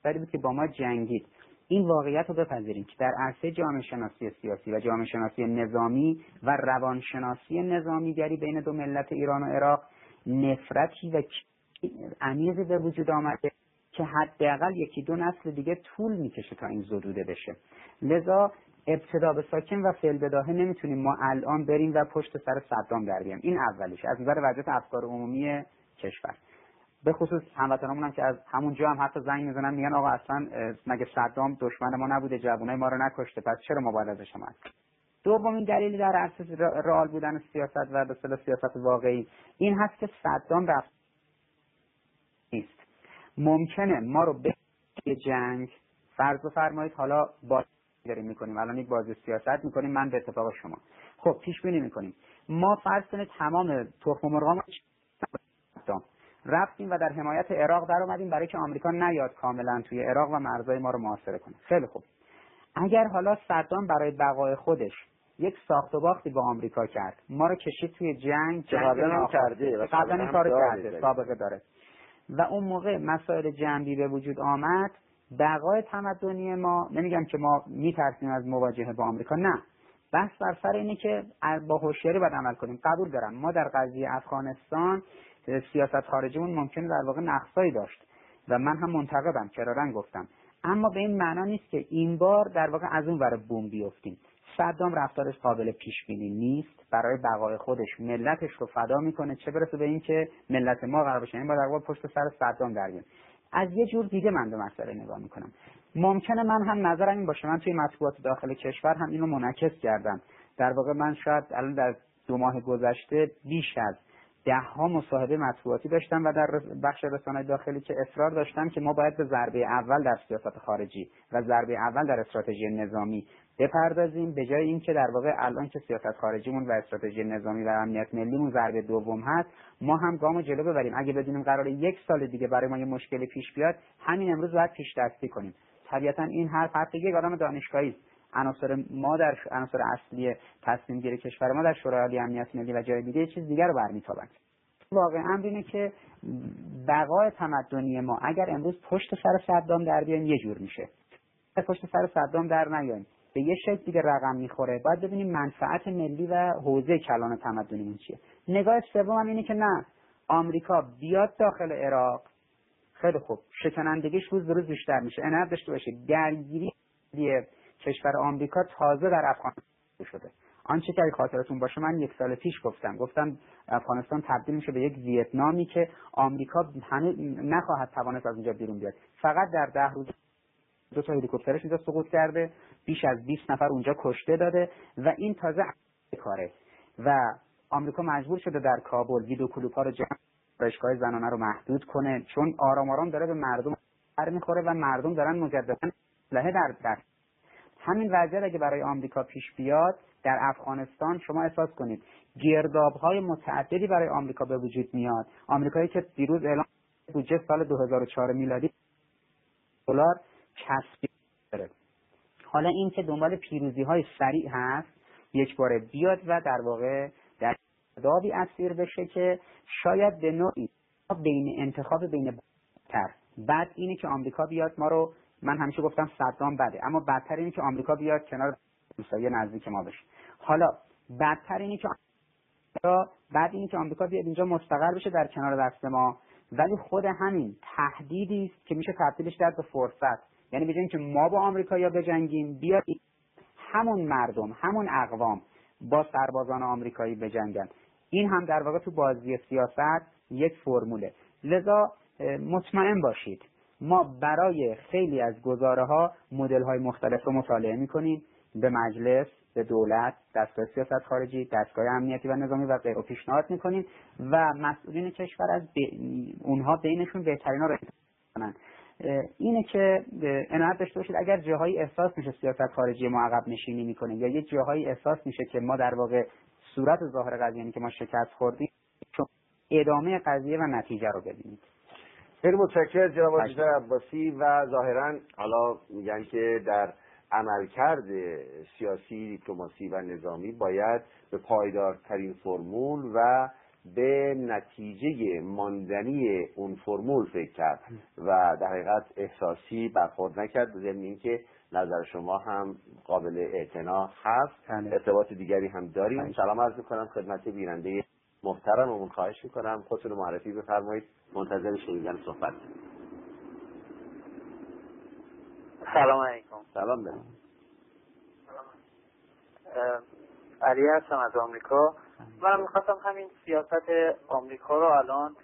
کشوری بود که با ما جنگید. این واقعیت رو بپذیریم که در عرصه جامعه شناسی سیاسی و جامعه شناسی نظامی و روانشناسی نظامیگری بین دو ملت ایران و عراق نفرتی و عمیقی به وجود آمده که حداقل یکی دو نسل دیگه طول میکشه تا این زدوده بشه. لذا ابتدا به ساکن و فعل بداهه نمیتونیم ما الان بریم و پشت سر صدام در بیایم. این اولیش از نظر وضعیت افکار عمومی کشور. به خصوص هموطنامون هم که از همونجا هم حتی زنگ میزنن میگن آقا اصلا مگه صدام دشمن ما نبوده، جوانای ما رو نکشته، پس چرا ما باید ازش حمایت کنیم؟ دومین دلیلی در عرصه رئال بودن سیاست و به اصطلاح سیاست واقعی این هست که صدام رفت نیست. ممکنه ما رو به جنگ فرض بفرمایید حالا با داریم میکنیم، الان یک بازی سیاست میکنیم، من به اتفاق شما خب پیش بینی میکنیم ما فرض کنید تمام تخم مرغام رفتیم و در حمایت عراق در اومدیم برای که آمریکا نیاد کاملا توی عراق و مرزهای ما رو محاصره کنه. خیلی خوب، اگر حالا صدام برای بقای خودش یک ساخت و باختی با آمریکا کرد، ما رو کشید توی جنگ قبلا کرده، قبلا این کارو کرده، سابقه داره و اون موقع مسائل جنبی به وجود آمد، بقای تمدنی ما، نمیگم که ما میترسیم از مواجهه با آمریکا، نه، بحث بر سر اینه که با هوشیاری باید عمل کنیم. قبول دارم ما در قضیه افغانستان سیاست خارجیمون ممکنه در واقع نقصایی داشت و من هم منتقدم، کراراً گفتم، اما به این معنا نیست که این بار در واقع از اون ور بوم بیفتیم. صدام رفتارش قابل پیش بینی نیست، برای بقای خودش ملتش رو فدا میکنه، چه برسه به این که ملت ما قرار بشه این با در واقع پشت سر صدام در بیان. از یه جور دیگه من به مسئله نگاه میکنم. ممکنه من هم نظرم این باشه، من توی مطبوعات داخل کشور هم اینو منعکس کردم. در واقع من شاید الان در 2 ماه گذشته بیش از 10 مصاحبه مطبوعاتی داشتم و در بخش رسانه‌های داخلی که اصرار داشتم که ما باید به ضربه اول در سیاست خارجی و ضربه اول در استراتژی نظامی بپردازیم، به جای اینکه در واقع الان که سیاست خارجیمون و استراتژی نظامی و امنیت ملیمون ضربه دوم هست، ما هم گامو جلو ببریم. اگه بدونیم قراره 1 سال دیگه برای ما یه مشکلی پیش بیاد، همین امروز باید پیش دستی کنیم. طبیعتا این حرف یک آدم دانشگاهی است. عناصر ما در عناصر اصلی تصمیم گیری کشور ما در شورای عالی امنیت ملی و جای دیگه یه چیز دیگر رو برمی‌تابند. واقع امر اینه که بقای تمدنی ما اگر امروز پشت سر صدام در بیایم یه جور میشه، پشت سر صدام در نیایم به یه شکل دیگه رقم میخوره. باید ببینیم منفعت ملی و حوزه کلان تمدنیمون چیه. نگاه سوم هم اینه که نه، آمریکا بیاد داخل عراق، خیلی خوب، شکنندگیش روز به روز بیشتر میشه، عنایت داشته باشه درگیری کشور آمریکا تازه در افغانستان شده. آنچه که خاطرتون باشه من 1 سال پیش گفتم افغانستان تبدیل میشه به یک ویتنامی که آمریکا نخواهد توانست از اونجا بیرون بیاد. فقط در 10 روز 2 تا هلیکوپترش اینجا سقوط کرده، بیش از 20 نفر اونجا کشته داده و این تازه کاره و آمریکا مجبور شده در کابل ویدیو کلیپ‌ها رو جمع آرایشگاه زنانه رو محدود کنه، چون آرام آرام داره به مردم میخوره و مردم دارن مجددا اسلحه در دست. همین وضعیت اگه برای آمریکا پیش بیاد در افغانستان، شما احساس کنید گرداب‌های متعددی برای آمریکا به وجود میاد. آمریکایی که دیروز اعلام بودجه سال 2004 میلادی دلار کسب داره، حالا این که دنبال پیروزی‌های سریع هست، یک باره بیاد و در واقع در داوی اسیر بشه که شاید به نوعی بین انتخاب بین بعد اینه که آمریکا بیاد ما رو، من همیشه گفتم صدام بده، اما بدتر اینه که آمریکا بیاد کنار همسایه نزدیک ما بشه. حالا بدتر اینه که آمریکا بیاد اینجا مستقر بشه در کنار دست ما، ولی خود همین تهدیدی است که میشه تبدیلش کرد به فرصت. یعنی بگیم که ما با آمریکایی‌ها بجنگیم، بیاد همون مردم، همون اقوام با سربازان آمریکایی بجنگن. این هم در واقع تو بازی سیاست یک فرموله. لذا مطمئن باشید ما برای خیلی از گزاره‌ها مدل‌های مختلف رو مطالعه می‌کنیم، به مجلس، به دولت، دستگاه سیاست خارجی، دستگاه امنیتی و نظامی و غیره پیشنهاد می‌کنیم و مسئولین کشور از اونها بینشون بهترینا رو انتخاب کنن. اینه که عنایت داشته باشید اگر جاهایی احساس میشه سیاست خارجی ما عقب نشینی می‌کنه یا یه جاهایی احساس میشه که ما در واقع صورت ظاهر قضیه یعنی که ما شکست خوردیم، چون ادامه قضیه و نتیجه رو ببینید. خیلی متشکرم جناب آقای عباسی و ظاهرا حالا میگن که در عملکرد سیاسی، دیپلماسی و نظامی باید به پایدارترین فرمول و به نتیجه ماندنی اون فرمول فکر کرد و در حقیقت احساسی برخورد نکرد، ضمن اینکه نظر شما هم قابل اعتنا هست. ارتباط دیگری هم داریم. سلام عرض میکنم خدمت بیننده محترممون، خواهش میکنم خودتون معرفی بفرمایید، منتظر شنیدن صحبت. سلام علیکم. سلام دارم. علی هستم از آمریکا. من میخواستم همین سیاست آمریکا رو الان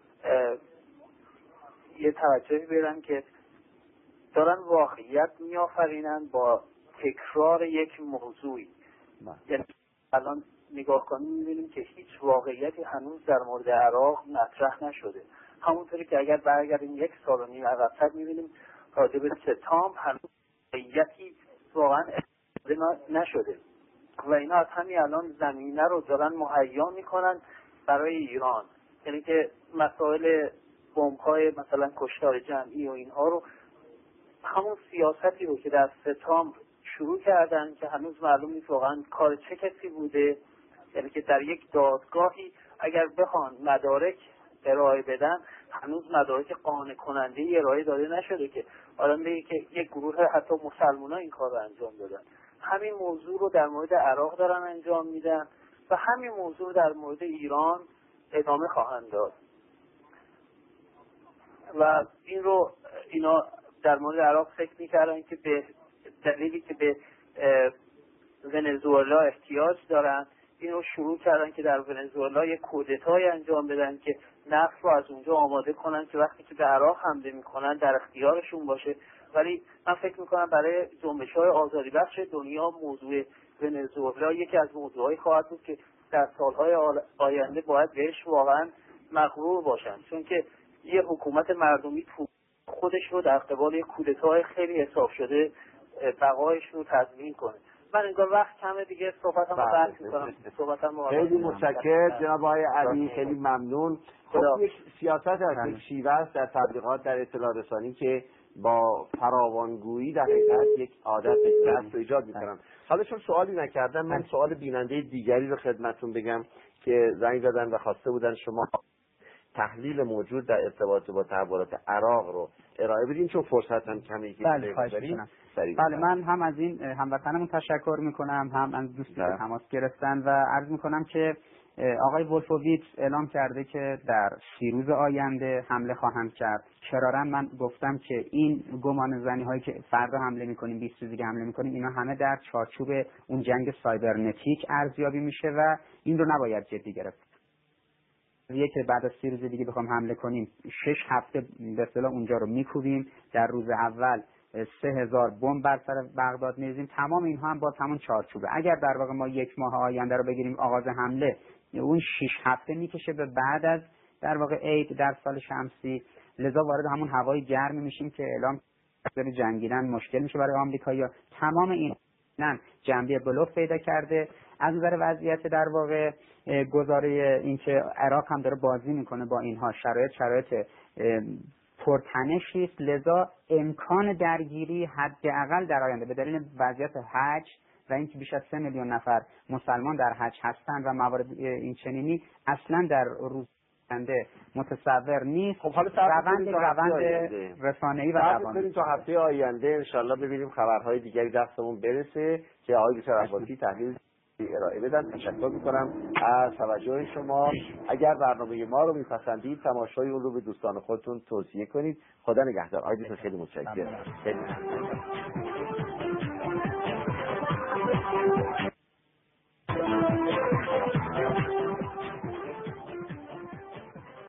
یه توجهی بدم که دارن واقعیت میآفرینن با تکرار یک موضوعی. یعنی الان نگاه کنیم میبینیم که هیچ واقعیتی هنوز در مورد عراق مطرح نشده. همونطوری که اگر برگردیم 1.5 سال عقب‌تر میبینیم راجع به ستام هنوز واقعیتی واقعا نشده و اینا از همین الان زمینه رو دارن مهیا میکنن برای ایران. یعنی که مسائل بمب‌های مثلا کشتار جمعی و اینها رو، همون سیاستی رو که در سپتامبر شروع کردن که هنوز معلوم نیست واقعا کار چه کسی بوده، یعنی که در یک دادگاهی اگر بخوان مدارک ارائه بدن هنوز مدارک قانع کننده ارائه داده نشده که آدم بگه که یک گروه حتی مسلمان‌ها این کار رو انجام دادن. همین موضوع رو در مورد عراق دارن انجام میدن و همین موضوع در مورد ایران ادامه خواهند داد و این رو اینا در مورد عراق فکر میکردن که به دلیلی که به ونزوئلا احتیاج دارن این رو شروع کردن که در ونزوئلا یک کودتای انجام بدن که نفت رو از اونجا آماده کنن که وقتی که به عراق حمله میکنن در اختیارشون باشه. ولی من فکر میکنم برای جنبش‌های آزادی بخش دنیا موضوع ونزوئلا یکی از موضوعایی خواهد بود که در سالهای آینده باید بهش واقعا مغرور باشن، چون که یه حکومت مردمی خودش رو در قبال کودتای خیلی حساب شده بقایش رو تضمین کنه. من انگار وقت کمه دیگه صحبتم رو بحث میکنم. خیلی متشکرم جناب آقای علی، خیلی ممنون. خب یک سیاست هست، یک شیوه است در تبلیغات در اطلاع رسانی که با فراوانگویی در حقیقت یک عادت رو ایجاد میکنم. حالا چون سوالی نکردم من سوال بیننده دیگری رو خدمتتون بگم که زنگ زدن و خواسته بودن شما تحلیل موجود در ارتباط با تحولات عراق رو ارائه بدین، چون فرصت هم کمی که داریم. بله، من هم از این هموطنمون تشکر میکنم، هم از دوستی که تماس گرفتن و عرض میکنم که آقای ولفوویتس اعلام کرده که در 30 روز آینده حمله خواهند کرد. چرا من گفتم که این گمان زنی هایی که فردا حمله میکنیم 20 روز دیگه حمله میکنیم اینا همه در چارچوب اون جنگ سایبرنتیک ارزیابی میشه و این رو نباید جدی گرفت. که بعد از 30 روز دیگه بخوام حمله کنیم 6 هفته به اصطلاح اونجا رو میکوبیم، در روز اول 3000 بمب بر سر بغداد می‌ریزیم. تمام اینها هم با همون چارچوبه. اگر در واقع ما 1 ماه آینده رو بگیریم آغاز حمله، اون 6 هفته میکشه به بعد از در واقع عید در سال شمسی، لذا وارد همون هوای گرم میشیم که اعلام کنه جنگیدن مشکل میشه برای آمریکایی‌ها. تمام این جنبه بلوف پیدا کرده. از نظر وضعیت در واقع گزاره این که عراق هم داره بازی میکنه با اینها، شرایط پرتنشی است، لذا امکان درگیری حداقل در آینده به دلیل وضعیت حج و اینکه بیش از 3 میلیون نفر مسلمان در حج هستند و موارد این چنینی اصلا در روز آینده متصور نیست. خب حالا روند رسانه‌ای و روانی تا هفته آینده انشالله ببینیم خبرهای دیگری دستمون برسه که آقای دکتر عباسی تحلیل ارائه بدن. تشکر میکنم از توجه شما. اگر برنامه ما رو میپسندید تماشای اون رو به دوستان خودتون توصیه کنید. خدا نگهدار. آقای دکتر خیلی متشکرم.